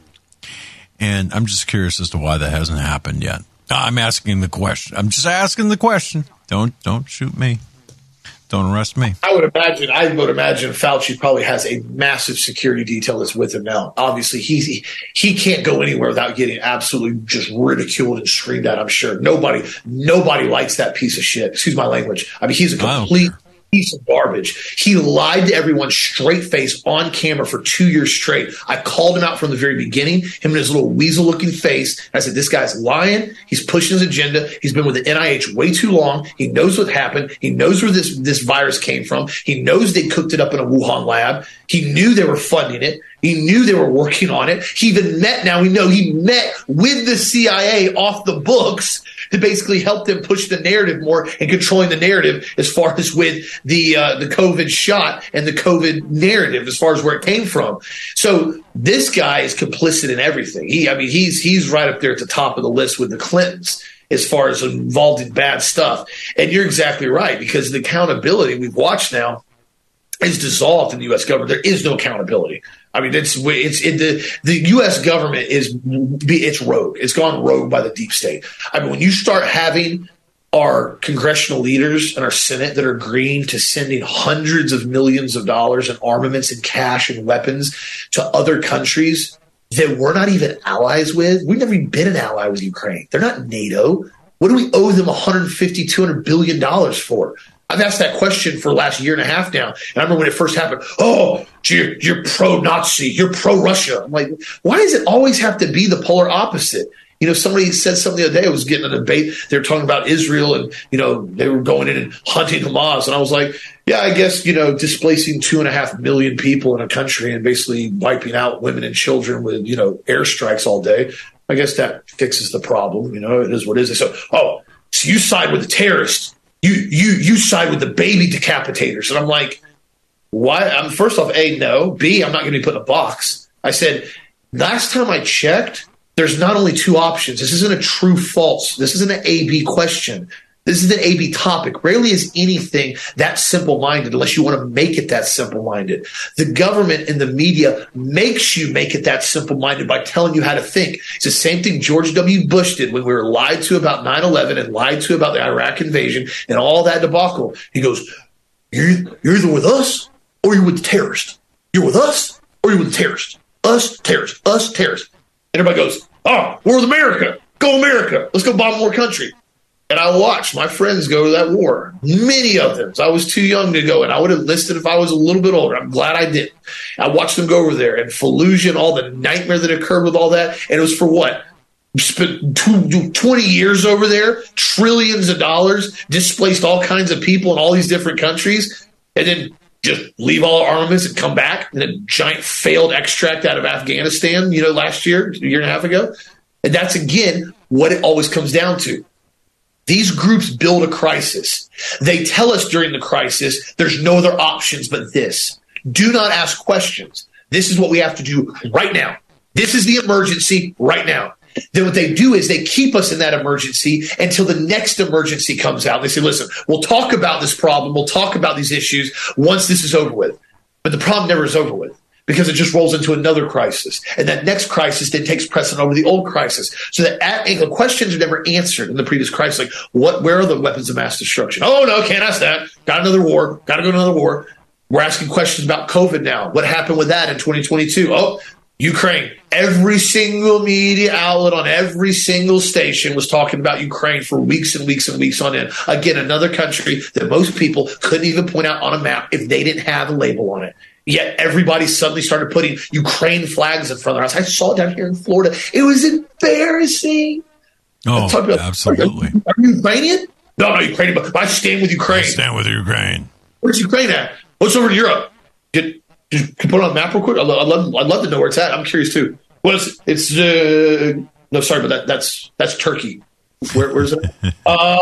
And I'm just curious as to why that hasn't happened yet. I'm asking the question. I'm just asking the question. Don't don't shoot me. Don't arrest me. I would imagine. I would imagine Fauci probably has a massive security detail that's with him now. Obviously, he he can't go anywhere without getting absolutely just ridiculed and screamed at. I'm sure nobody nobody likes that piece of shit. Excuse my language. I mean, he's a complete piece of garbage. He lied to everyone straight face on camera for two years straight. I called him out from the very beginning, him and his little weasel looking face. I said, this guy's lying. He's pushing his agenda. He's been with the N I H way too long. He knows what happened. He knows where this, this virus came from. He knows they cooked it up in a Wuhan lab. He knew they were funding it. He knew they were working on it. He even met, now we know he met with the C I A off the books to basically help them push the narrative more and controlling the narrative as far as with the uh, the COVID shot and the COVID narrative as far as where it came from. So this guy is complicit in everything. He, I mean, he's he's right up there at the top of the list with the Clintons as far as involved in bad stuff. And you're exactly right, because the accountability we've watched now is dissolved in the U S government. There is no accountability. I mean, it's it's it, the the U S government is it's rogue. It's gone rogue by the deep state. I mean, when you start having our congressional leaders and our Senate that are agreeing to sending hundreds of millions of dollars in armaments and cash and weapons to other countries that we're not even allies with, we've never even been an ally with Ukraine. They're not NATO. What do we owe them one hundred fifty, two hundred billion dollars for? I've asked that question for the last year and a half now. And I remember when it first happened, oh, you're, you're pro-Nazi, you're pro-Russia. I'm like, why does it always have to be the polar opposite? You know, somebody said something the other day, I was getting a debate. They were talking about Israel and, you know, they were going in and hunting Hamas. And I was like, yeah, I guess, you know, displacing two and a half million people in a country and basically wiping out women and children with, you know, airstrikes all day. I guess that fixes the problem. You know, it is what it is. So, oh, so you side with the terrorists. You you you side with the baby decapitators. And I'm like, why? I'm first off, A, no. B, I'm not going to be put in a box. I said, last time I checked, there's not only two options. This isn't a true false. This isn't an A B question. This is an A B topic. Rarely is anything that simple-minded unless you want to make it that simple-minded. The government and the media makes you make it that simple-minded by telling you how to think. It's the same thing George W. Bush did when we were lied to about nine eleven and lied to about the Iraq invasion and all that debacle. He goes, you're, you're either with us or you're with the terrorists. You're with us or you're with the terrorists. Us, terrorists. Us, terrorists. And everybody goes, oh, we're with America. Go America. Let's go bomb more country. And I watched my friends go to that war, many of them. So I was too young to go, and I would have enlisted if I was a little bit older. I'm glad I didn't. I watched them go over there, and Fallujah and all the nightmare that occurred with all that. And it was for what? Spent twenty years over there, trillions of dollars, displaced all kinds of people in all these different countries, and then just leave all our armaments and come back. And a giant failed extract out of Afghanistan, you know, last year, a year and a half ago. And that's, again, what it always comes down to. These groups build a crisis. They tell us during the crisis, there's no other options but this. Do not ask questions. This is what we have to do right now. This is the emergency right now. Then what they do is they keep us in that emergency until the next emergency comes out. They say, listen, we'll talk about this problem. We'll talk about these issues once this is over with. But the problem never is over with, because it just rolls into another crisis. And that next crisis then takes precedent over the old crisis. So that at, the questions are never answered in the previous crisis. Like, what? Where are the weapons of mass destruction? Oh, no, can't ask that. Got another war. Got to go to another war. We're asking questions about COVID now. What happened with that in twenty twenty-two? Oh, Ukraine. Every single media outlet on every single station was talking about Ukraine for weeks and weeks and weeks on end. Again, another country that most people couldn't even point out on a map if they didn't have a label on it. Yet everybody suddenly started putting Ukraine flags in front of their house. I saw it down here in Florida. It was embarrassing. Oh, about, Are absolutely. you, are you Ukrainian? No, no, Ukrainian, but I stand with Ukraine. I stand with Ukraine. Where's Ukraine at? What's over in Europe? Get, just put it on a map real quick. I'd love, I'd love, I'd love to know where it's at. I'm curious too. Well, it's, it's uh, no, sorry, but that, that's that's Turkey. Where, where's it? uh,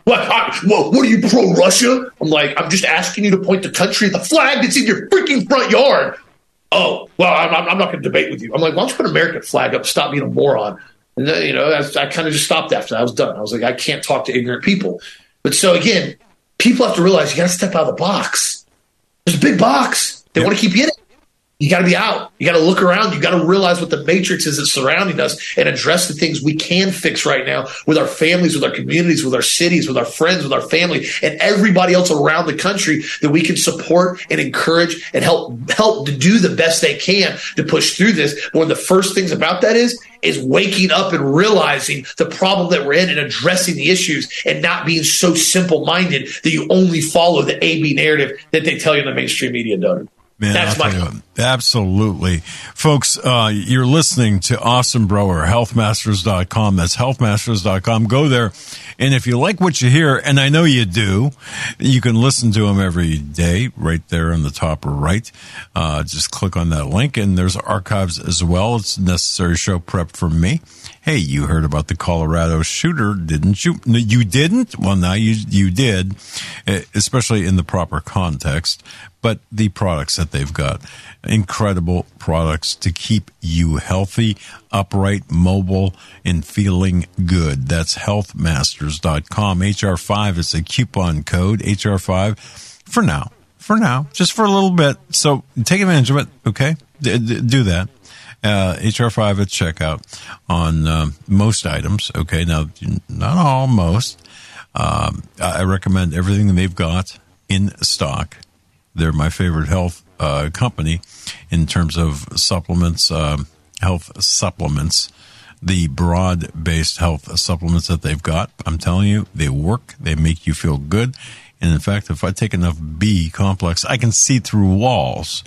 What, I, well, what are you, pro-Russia? I'm like, I'm just asking you to point the country at the flag that's in your freaking front yard. Oh, well, I'm, I'm not going to debate with you. I'm like, why don't you put an American flag up, stop being a moron? And then, you know, I, I kind of just stopped after that. I was done. I was like, I can't talk to ignorant people. But so, again, people have to realize you got to step out of the box. There's a big box. They yep. want to keep you in it. You got to be out. You got to look around. You got to realize what the matrix is that's surrounding us and address the things we can fix right now with our families, with our communities, with our cities, with our friends, with our family, and everybody else around the country that we can support and encourage and help help to do the best they can to push through this. But one of the first things about that is is waking up and realizing the problem that we're in and addressing the issues and not being so simple-minded that you only follow the A B narrative that they tell you in the mainstream media, Doug. Man, That's I'll my tell you, absolutely. Folks, uh, you're listening to Austin Brower, health masters dot com. That's health masters dot com. Go there. And if you like what you hear, and I know you do, you can listen to him every day right there in the top right. Uh, just click on that link, and there's archives as well. It's necessary show prep from me. Hey, you heard about the Colorado shooter, didn't you? No, you didn't? Well, now you you did, especially in the proper context. But the products that they've got, incredible products to keep you healthy, upright, mobile, and feeling good. That's health masters dot com. H R five is a coupon code, H R five, for now. For now, just for a little bit. So take advantage of it, okay? D- d- do that. Uh, H R five at checkout on uh, most items, okay? Now, not all, most. Um, I recommend everything that they've got in stock. They're my favorite health uh, company in terms of supplements, uh, health supplements, the broad-based health supplements that they've got. I'm telling you, they work. They make you feel good. And in fact, if I take enough B complex, I can see through walls.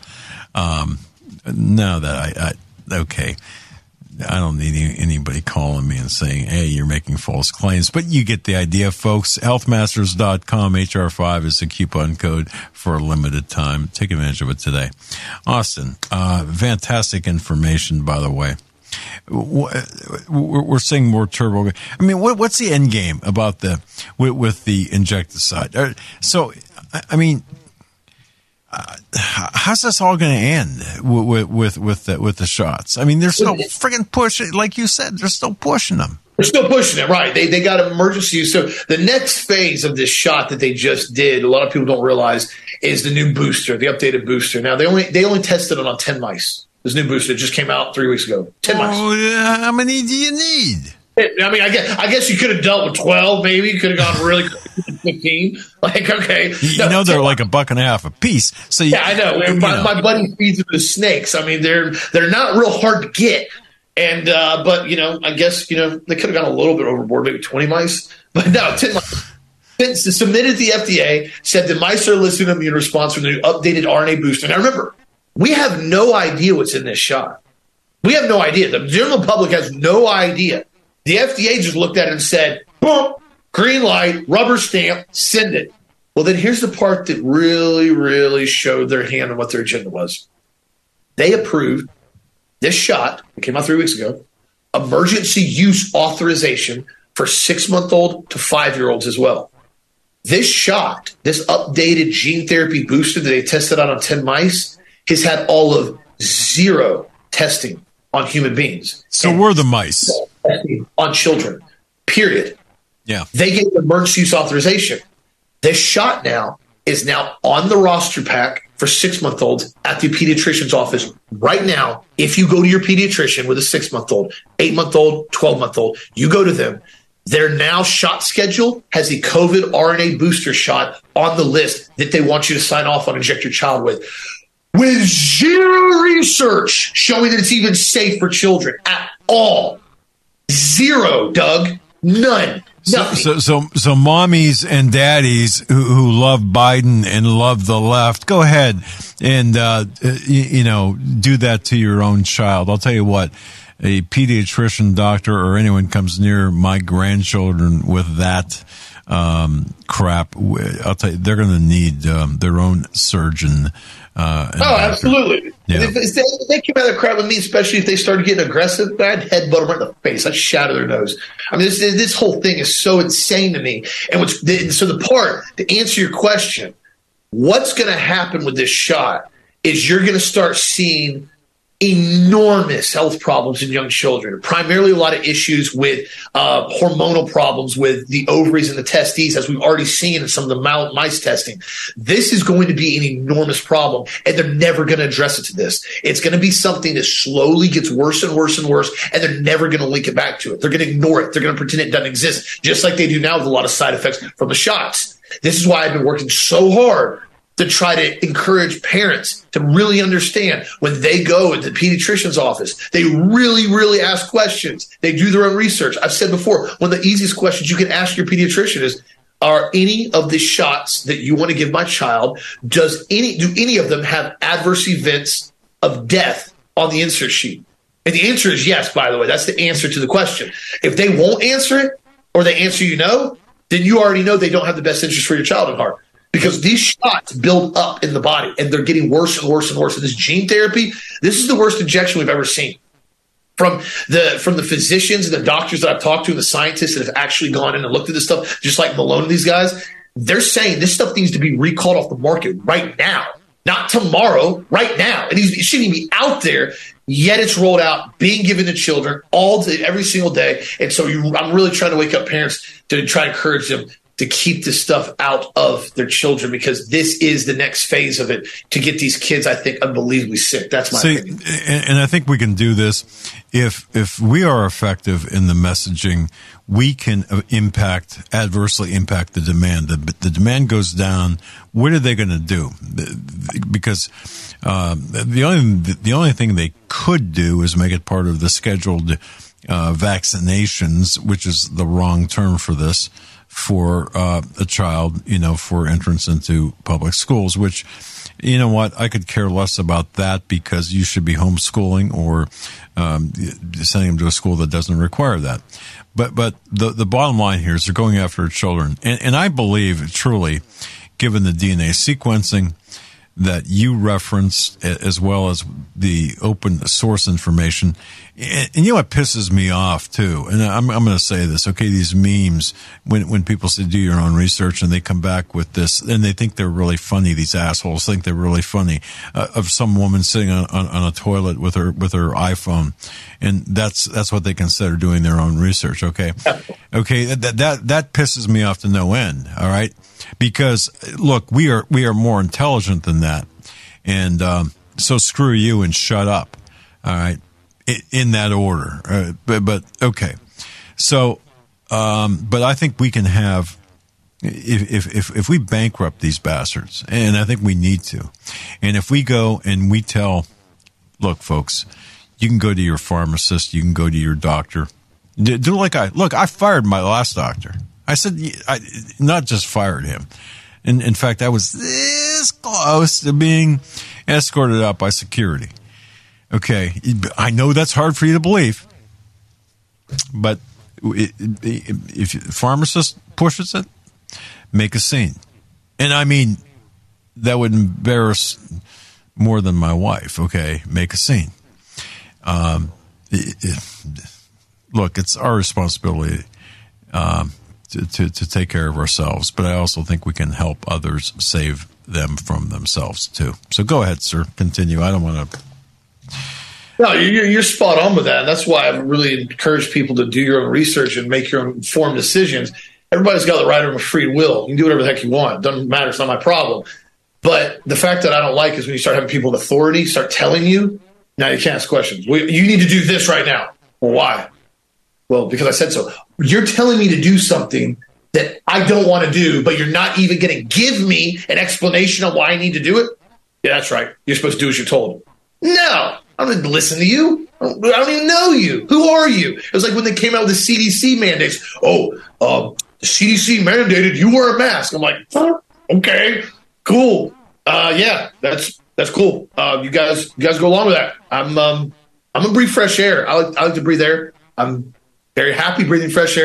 Um, now that I, I, okay, I don't need any, anybody calling me and saying, hey, you're making false claims. But you get the idea, folks. health masters dot com, H R five is the coupon code for a limited time. Take advantage of it today. Austin, uh, fantastic information, by the way. We're seeing more turbo. I mean, what, what's the end game about the with, with the injecticide? So, I mean, uh, how's this all going to end with with with the, with the shots? I mean, they're still friggin' pushing, like you said, they're still pushing them. They're still pushing it, right? They they got emergency use. So the next phase of this shot that they just did, a lot of people don't realize, is the new booster, the updated booster. Now they only they only tested it on ten mice. This new booster just came out three weeks ago. Ten mice. Oh, yeah. How many do you need? I mean, I guess I guess you could have dealt with twelve, maybe. You could have gone really quick with fifteen. Like, okay, you no, know they're like a buck and a half a piece. So you, yeah, I know. You my, know. my buddy feeds them to snakes. I mean, they're they're not real hard to get. And uh, but you know, I guess you know they could have gone a little bit overboard, maybe twenty mice. But no, ten mice. Submitted to the F D A, said the mice are eliciting an immune response from the new updated R N A booster. Now remember, we have no idea what's in this shot. We have no idea. The general public has no idea. The F D A just looked at it and said, boom, green light, rubber stamp, send it. Well, then here's the part that really, really showed their hand on what their agenda was. They approved this shot, it came out three weeks ago, emergency use authorization for six-month-old to five-year-olds as well. This shot, this updated gene therapy booster that they tested out on ten mice, has had all of zero testing on human beings. So we're the mice. On children, period. Yeah. They gave emergency use authorization. This shot now is now on the roster pack for six-month-olds at the pediatrician's office right now. If you go to your pediatrician with a six-month-old, eight-month-old, twelve-month-old, you go to them. Their now shot schedule has a COVID R N A booster shot on the list that they want you to sign off on, inject your child with. With zero research showing that it's even safe for children at all. Zero, Doug. None. So, Nothing. so, so, so mommies and daddies who, who love Biden and love the left, go ahead and, uh, you, you know, do that to your own child. I'll tell you what, a pediatrician, doctor, or anyone comes near my grandchildren with that, um, crap, I'll tell you, they're going to need um, their own surgeon. Uh, oh, absolutely. Yeah. If, if, they, if they came out of crap with me, especially if they started getting aggressive, I'd headbutt them right in the face. I'd shatter their nose. I mean, this this whole thing is so insane to me. And what's the, so the part, to answer your question, what's going to happen with this shot is you're going to start seeing enormous health problems in young children, primarily a lot of issues with uh, hormonal problems with the ovaries and the testes, as we've already seen in some of the mice testing. This is going to be an enormous problem, and they're never going to address it to this. It's going to be something that slowly gets worse and worse and worse, and they're never going to link it back to it. They're going to ignore it. They're going to pretend it doesn't exist, just like they do now with a lot of side effects from the shots. This is why I've been working so hard to try to encourage parents to really understand when they go into the pediatrician's office, they really, really ask questions. They do their own research. I've said before, one of the easiest questions you can ask your pediatrician is, are any of the shots that you want to give my child, does any, do any of them have adverse events of death on the insert sheet? And the answer is yes, by the way. That's the answer to the question. If they won't answer it, or they answer you no, then you already know they don't have the best interest for your child at heart. Because these shots build up in the body, and they're getting worse and worse and worse. And this gene therapy, this is the worst injection we've ever seen. From the from the physicians and the doctors that I've talked to and the scientists that have actually gone in and looked at this stuff, just like Malone and these guys, they're saying this stuff needs to be recalled off the market right now, not tomorrow, right now. And it shouldn't even be out there, yet it's rolled out, being given to children all day, every single day. And so you, I'm really trying to wake up parents to try to encourage them to keep this stuff out of their children, because this is the next phase of it to get these kids, I think, unbelievably sick. That's my See, opinion. And, and I think we can do this if if we are effective in the messaging. We can impact adversely impact the demand. The, the demand goes down. What are they going to do? Because uh, the only the only thing they could do is make it part of the scheduled uh, vaccinations, which is the wrong term for this. For uh, a child, you know, for entrance into public schools, which, you know what, I could care less about that, because you should be homeschooling or um, sending them to a school that doesn't require that. But but the the bottom line here is they're going after children, and, and I believe truly, given the D N A sequencing that you referenced, as well as the open source information. And, and you know what pisses me off too, and I'm, I'm going to say this, okay, these memes, when when people say do your own research and they come back with this, and they think they're really funny, these assholes think they're really funny, uh, of some woman sitting on, on, on a toilet with her with her iPhone, and that's that's what they consider doing their own research, okay? Okay, that that that pisses me off to no end, all right? Because look, we are we are more intelligent than that, and um, so screw you and shut up. All right, in, in that order. Uh, but, but okay, so um, but I think we can have if, if if if we bankrupt these bastards, and I think we need to, and if we go and we tell, look, folks, you can go to your pharmacist, you can go to your doctor, do, do like I look. I fired my last doctor. I said, I not just fired him. In, in fact, I was this close to being escorted out by security. Okay, I know that's hard for you to believe, but it, it, if the pharmacist pushes it, make a scene. And I mean, that would embarrass more than my wife, okay? Make a scene. Um, it, it, look, it's our responsibility um, To, to, to take care of ourselves, but I also think we can help others save them from themselves too. So go ahead, sir. Continue. I don't want to. No, you're, you're spot on with that. And that's why I've really encouraged people to do your own research and make your own informed decisions. Everybody's got the right of a free will. You can do whatever the heck you want. It doesn't matter. It's not my problem. But the fact that I don't like is when you start having people with authority start telling you, now you can't ask questions. Well, you need to do this right now. Well, why? Well, because I said so. You're telling me to do something that I don't want to do, but you're not even going to give me an explanation on why I need to do it? Yeah, that's right. You're supposed to do as you're told. No, I don't need to listen to you. I don't, I don't even know you. Who are you? It was like when they came out with the C D C mandates. Oh, um, the C D C mandated you wear a mask. I'm like, oh, okay, cool. Uh, yeah, that's that's cool. Uh, you guys, you guys go along with that. I'm um, I'm gonna breathe fresh air. I like I like to breathe air. I'm very happy breathing fresh air.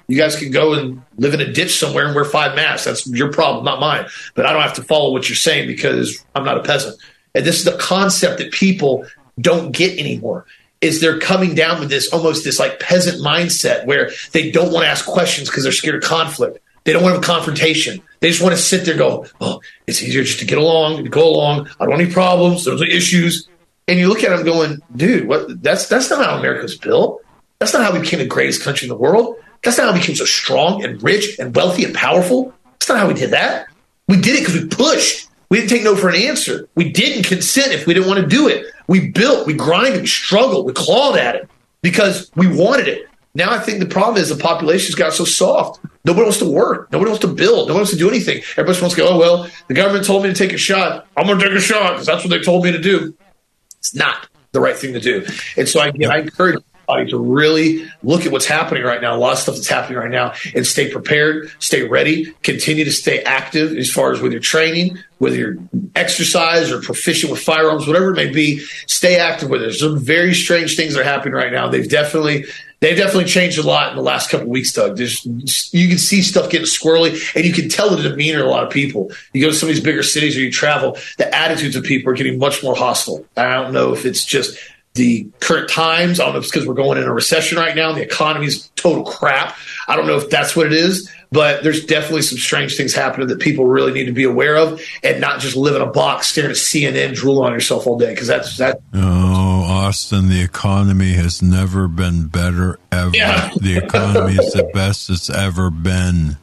You guys can go and live in a ditch somewhere and wear five masks. That's your problem, not mine. But I don't have to follow what you're saying because I'm not a peasant. And this is the concept that people don't get anymore, is they're coming down with this almost this like peasant mindset where they don't want to ask questions because they're scared of conflict. They don't want to have a confrontation. They just want to sit there and go, oh, it's easier just to get along, to go along. I don't want any problems. There's no issues. And you look at them going, dude, what? That's that's not how America's built. That's not how we became the greatest country in the world. That's not how we became so strong and rich and wealthy and powerful. That's not how we did that. We did it because we pushed. We didn't take no for an answer. We didn't consent if we didn't want to do it. We built, we grinded, we struggled, we clawed at it because we wanted it. Now I think the problem is the population's got so soft. Nobody wants to work. Nobody wants to build. Nobody wants to do anything. Everybody wants to go, oh, well, the government told me to take a shot. I'm going to take a shot because that's what they told me to do. It's not the right thing to do. And so I, I encourage everybody to really look at what's happening right now, a lot of stuff that's happening right now, and stay prepared, stay ready, continue to stay active as far as with your training, whether you're exercise or proficient with firearms, whatever it may be, stay active with it. There's some very strange things that are happening right now. They've definitely they've definitely changed a lot in the last couple of weeks, Doug. There's, you can see stuff getting squirrely, and you can tell the demeanor of a lot of people. You go to some of these bigger cities or you travel, the attitudes of people are getting much more hostile. I don't know if it's just the current times. I don't know if it's because we're going in a recession right now and the economy's total crap. I don't know if that's what it is, but there's definitely some strange things happening that people really need to be aware of and not just live in a box staring at C N N, drooling on yourself all day, because that's that. Oh, Austin, the economy has never been better ever. Yeah. The economy is the best it's ever been.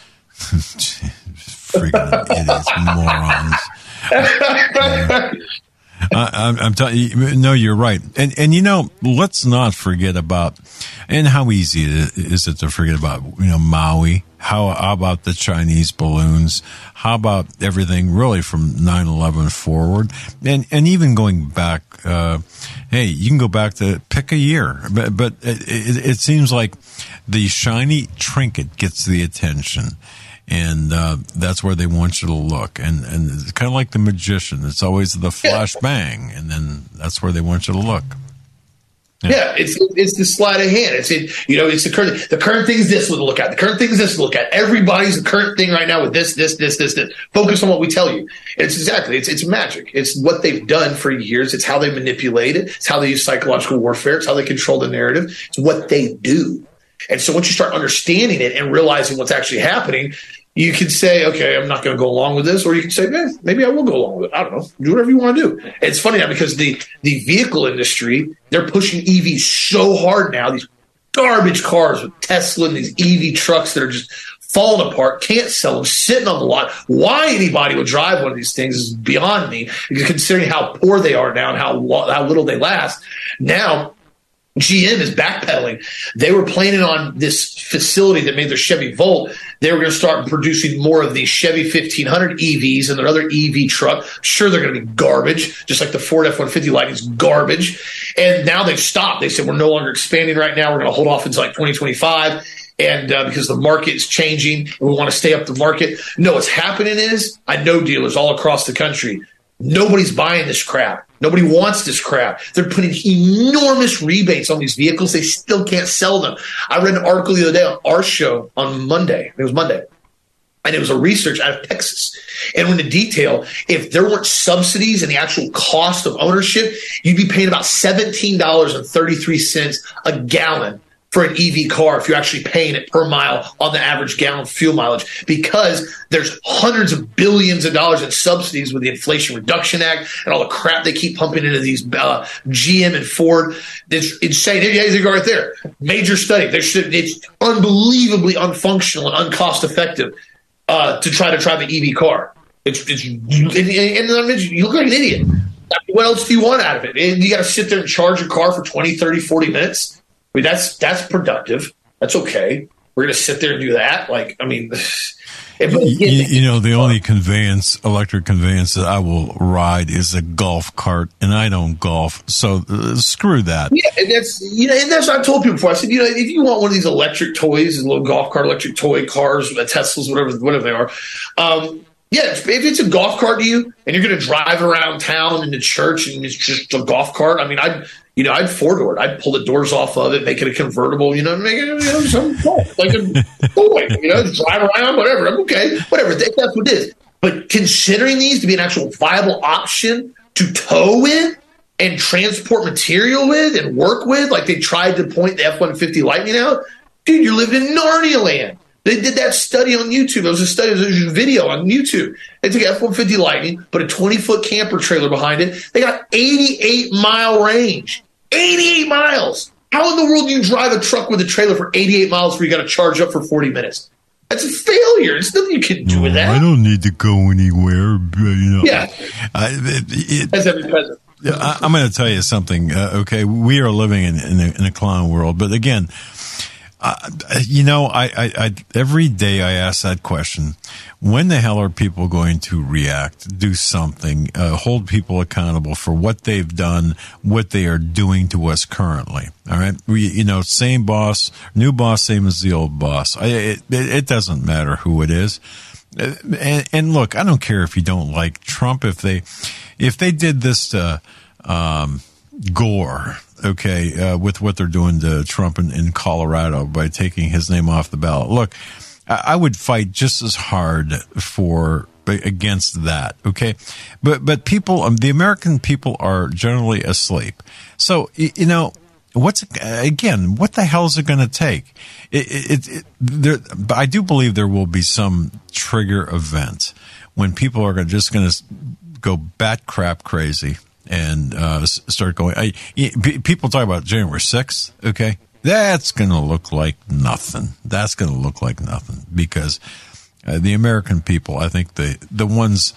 Freaking idiots, morons. Uh, I, I'm telling you, no, you're right. And, and, you know, let's not forget about, and how easy is it to forget about, you know, Maui? How, how about the Chinese balloons? How about everything really from nine eleven forward? And, and even going back, uh, hey, you can go back to pick a year, but, but it, it, it seems like the shiny trinket gets the attention. And uh, that's where they want you to look. And, and it's kind of like the magician. It's always the flash bang, and then that's where they want you to look. Yeah, yeah it's it's the sleight of hand. It's it, you know, it's the current the current thing is this one to look at. The current thing is this to look at. Everybody's the current thing right now with this, this, this, this, this. Focus on what we tell you. It's exactly it's it's magic. It's what they've done for years. It's how they manipulate it. It's how they use psychological warfare. It's how they control the narrative. It's what they do. And so once you start understanding it and realizing what's actually happening, you can say, okay, I'm not going to go along with this. Or you can say, man, maybe I will go along with it. I don't know. Do whatever you want to do. And it's funny now because the, the vehicle industry, they're pushing E Vs so hard now. These garbage cars with Tesla and these E V trucks that are just falling apart, can't sell them, sitting on the lot. Why anybody would drive one of these things is beyond me, considering how poor they are now and how, how little they last. Now, G M is backpedaling. They were planning on this facility that made their Chevy Volt. They were going to start producing more of these Chevy fifteen hundred E Vs and their other E V truck. Sure, they're going to be garbage, just like the Ford F one fifty Lightning's garbage. And now they've stopped. They said, we're no longer expanding right now. We're going to hold off until like twenty twenty-five. And uh, because the market is changing and we want to stay up the market. No, what's happening is I know dealers all across the country. Nobody's buying this crap. Nobody wants this crap. They're putting enormous rebates on these vehicles. They still can't sell them. I read an article the other day on our show on Monday. It was Monday. And it was a research out of Texas. And when the detail, if there weren't subsidies and the actual cost of ownership, you'd be paying about seventeen dollars and thirty-three cents a gallon for an E V car if you're actually paying it per mile on the average gallon fuel mileage, because there's hundreds of billions of dollars in subsidies with the Inflation Reduction Act and all the crap they keep pumping into these uh, G M and Ford. It's insane. There you go right there. Major study. There should, it's unbelievably unfunctional and uncost effective uh, to try to drive an E V car. It's, it's and, and you look like an idiot. What else do you want out of it? And you got to sit there and charge your car for twenty, thirty, forty minutes. I mean, that's that's productive. That's okay. We're going to sit there and do that. Like, I mean, it, you, you know, the only conveyance, electric conveyance that I will ride is a golf cart, and I don't golf, so uh, screw that. Yeah, and that's you know, and that's what I told people before. I said, you know, if you want one of these electric toys, little golf cart, electric toy cars, Teslas, whatever, whatever they are. Um, Yeah, if it's a golf cart to you and you're going to drive around town in the church and it's just a golf cart, I mean, I'd, you know, I'd four door it. I'd pull the doors off of it, make it a convertible, you know, make it, you know, some like a boy, you know, drive around, whatever. I'm okay, whatever. That's what it is. But considering these to be an actual viable option to tow with and transport material with and work with, like they tried to point the F one fifty Lightning out, dude, you're living in Narnia land. They did that study on YouTube. It was a study, it was a video on YouTube. They took F one fifty Lightning, put a twenty-foot camper trailer behind it. They got eighty-eight mile range. eighty-eight miles. How in the world do you drive a truck with a trailer for eighty-eight miles where you got to charge up for forty minutes? That's a failure. There's nothing you can do with that. I don't need to go anywhere. You know. Yeah. I, it, it, As every president. I, I'm going to tell you something. Uh, okay, we are living in, in, a, in a clown world, but again, Uh, you know, I, I, I, every day I ask that question, when the hell are people going to react, do something, uh, hold people accountable for what they've done, what they are doing to us currently? All right. We, you know, same boss, new boss, same as the old boss. I, it, it doesn't matter who it is. And, and look, I don't care if you don't like Trump. If they, if they did this to, um, Gore, okay, uh, with what they're doing to Trump in, in Colorado by taking his name off the ballot. Look, I, I would fight just as hard for against that, okay? But but people, um, the American people are generally asleep. So, you know, what's, again, what the hell is it going to take? It, it, it, there, I do believe there will be some trigger event when people are just going to go bat crap crazy and uh, start going. I, people talk about January sixth, okay? That's going to look like nothing. That's going to look like nothing because uh, the American people, I think the the ones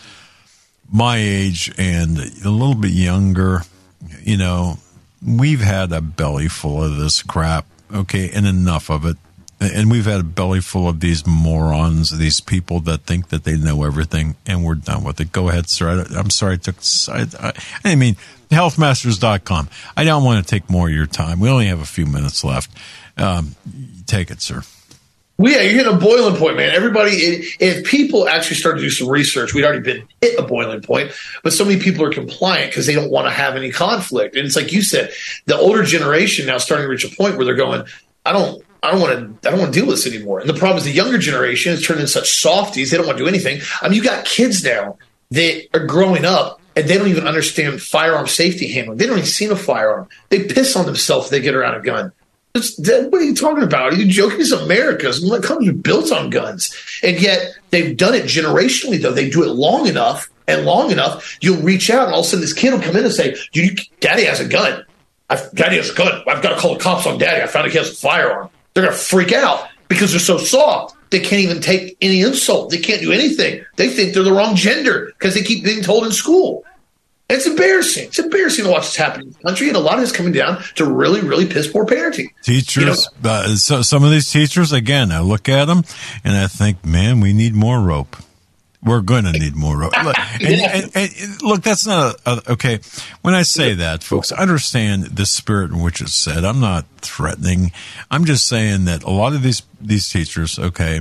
my age and a little bit younger, you know, we've had a belly full of this crap, okay, and enough of it. And we've had a belly full of these morons, these people that think that they know everything, and we're done with it. Go ahead, sir. I, I'm sorry I took I, I, I mean, health masters dot com. I don't want to take more of your time. We only have a few minutes left. Um, take it, sir. Well, yeah, you're hitting a boiling point, man. Everybody, if people actually start to do some research, we'd already been hit a boiling point, but so many people are compliant because they don't want to have any conflict. And it's like you said, the older generation now starting to reach a point where they're going, I don't, I don't want to. I don't want to deal with this anymore. And the problem is the younger generation has turned into such softies. They don't want to do anything. I mean, you got kids now that are growing up and they don't even understand firearm safety handling. They don't even see a firearm. They piss on themselves if they get around a gun. It's, what are you talking about? Are you joking? It's America. This country built on guns, and yet they've done it generationally. Though they do it long enough and long enough, you'll reach out and all of a sudden this kid will come in and say, "You, Daddy has a gun. I've, Daddy has a gun. I've got to call the cops on Daddy. I found out he has a firearm." They're going to freak out because they're so soft. They can't even take any insult. They can't do anything. They think they're the wrong gender because they keep being told in school. And it's embarrassing. It's embarrassing to watch this happen in the country, and a lot of it's coming down to really, really piss poor parenting. Teachers, you know, uh, so, some of these teachers, again, I look at them and I think, man, we need more rope. We're going to need more rope. Look, and, and, and, look, that's not a, a, okay. When I say that, folks, I understand the spirit in which it's said. I'm not threatening. I'm just saying that a lot of these these teachers, okay,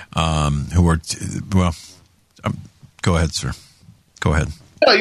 um, who are t- well, um, go ahead, sir. Go ahead.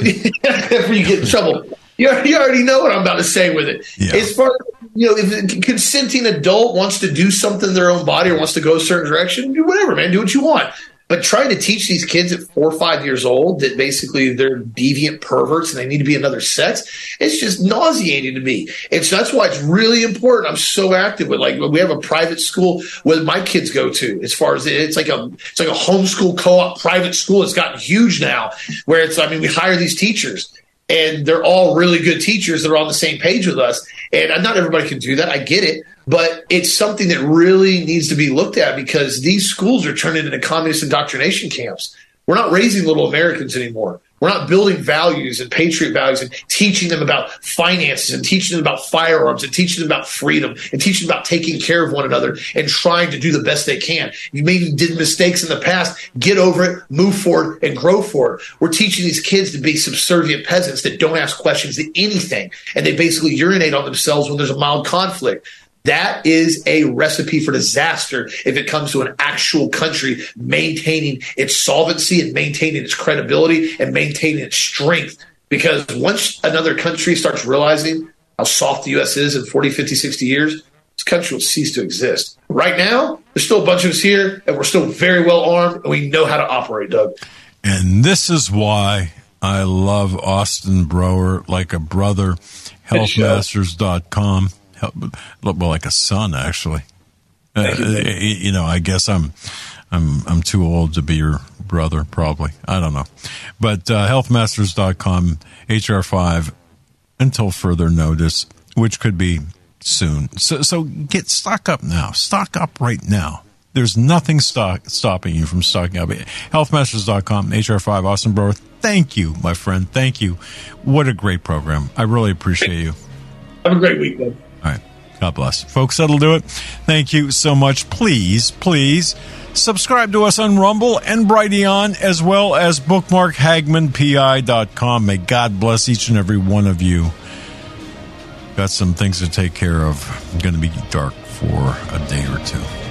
Before you get in trouble, you, you already know what I'm about to say with it. Yeah. As far as, you know, if a consenting adult wants to do something in their own body or wants to go a certain direction, do whatever, man. Do what you want. But trying to teach these kids at four or five years old that basically they're deviant perverts and they need to be another sex, it's just nauseating to me. And so that's why it's really important. I'm so active with, like, we have a private school where my kids go to, as far as it's like a, it's like a homeschool co-op private school. It's gotten huge now where it's, I mean, we hire these teachers and they're all really good teachers that are on the same page with us. And not everybody can do that. I get it. But it's something that really needs to be looked at because these schools are turning into communist indoctrination camps. We're not raising little Americans anymore. We're not building values and patriot values and teaching them about finances and teaching them about firearms and teaching them about freedom and teaching them about taking care of one another and trying to do the best they can. You maybe did mistakes in the past. Get over it, move forward, and grow forward. We're teaching these kids to be subservient peasants that don't ask questions to anything, and they basically urinate on themselves when there's a mild conflict. That is a recipe for disaster if it comes to an actual country maintaining its solvency and maintaining its credibility and maintaining its strength. Because once another country starts realizing how soft the U S is in forty, fifty, sixty years, this country will cease to exist. Right now, there's still a bunch of us here, and we're still very well armed, and we know how to operate, Doug. And this is why I love Austin Broer like a brother, health masters dot com. Well, like a son, actually. Uh, you, you know, I guess I'm, I'm, I'm too old to be your brother, probably. I don't know. But uh, health masters dot com, H R five, until further notice, which could be soon. So, so get stock up now. Stock up right now. There's nothing stock, stopping you from stocking up. health masters dot com, H R five, Austin Broer. Thank you, my friend. Thank you. What a great program. I really appreciate you. Have a great week, man. All right. God bless. Folks, that'll do it. Thank you so much. Please, please subscribe to us on Rumble and Brighteon, as well as bookmark hagman p i dot com. May God bless each and every one of you. Got some things to take care of. I'm going to be dark for a day or two.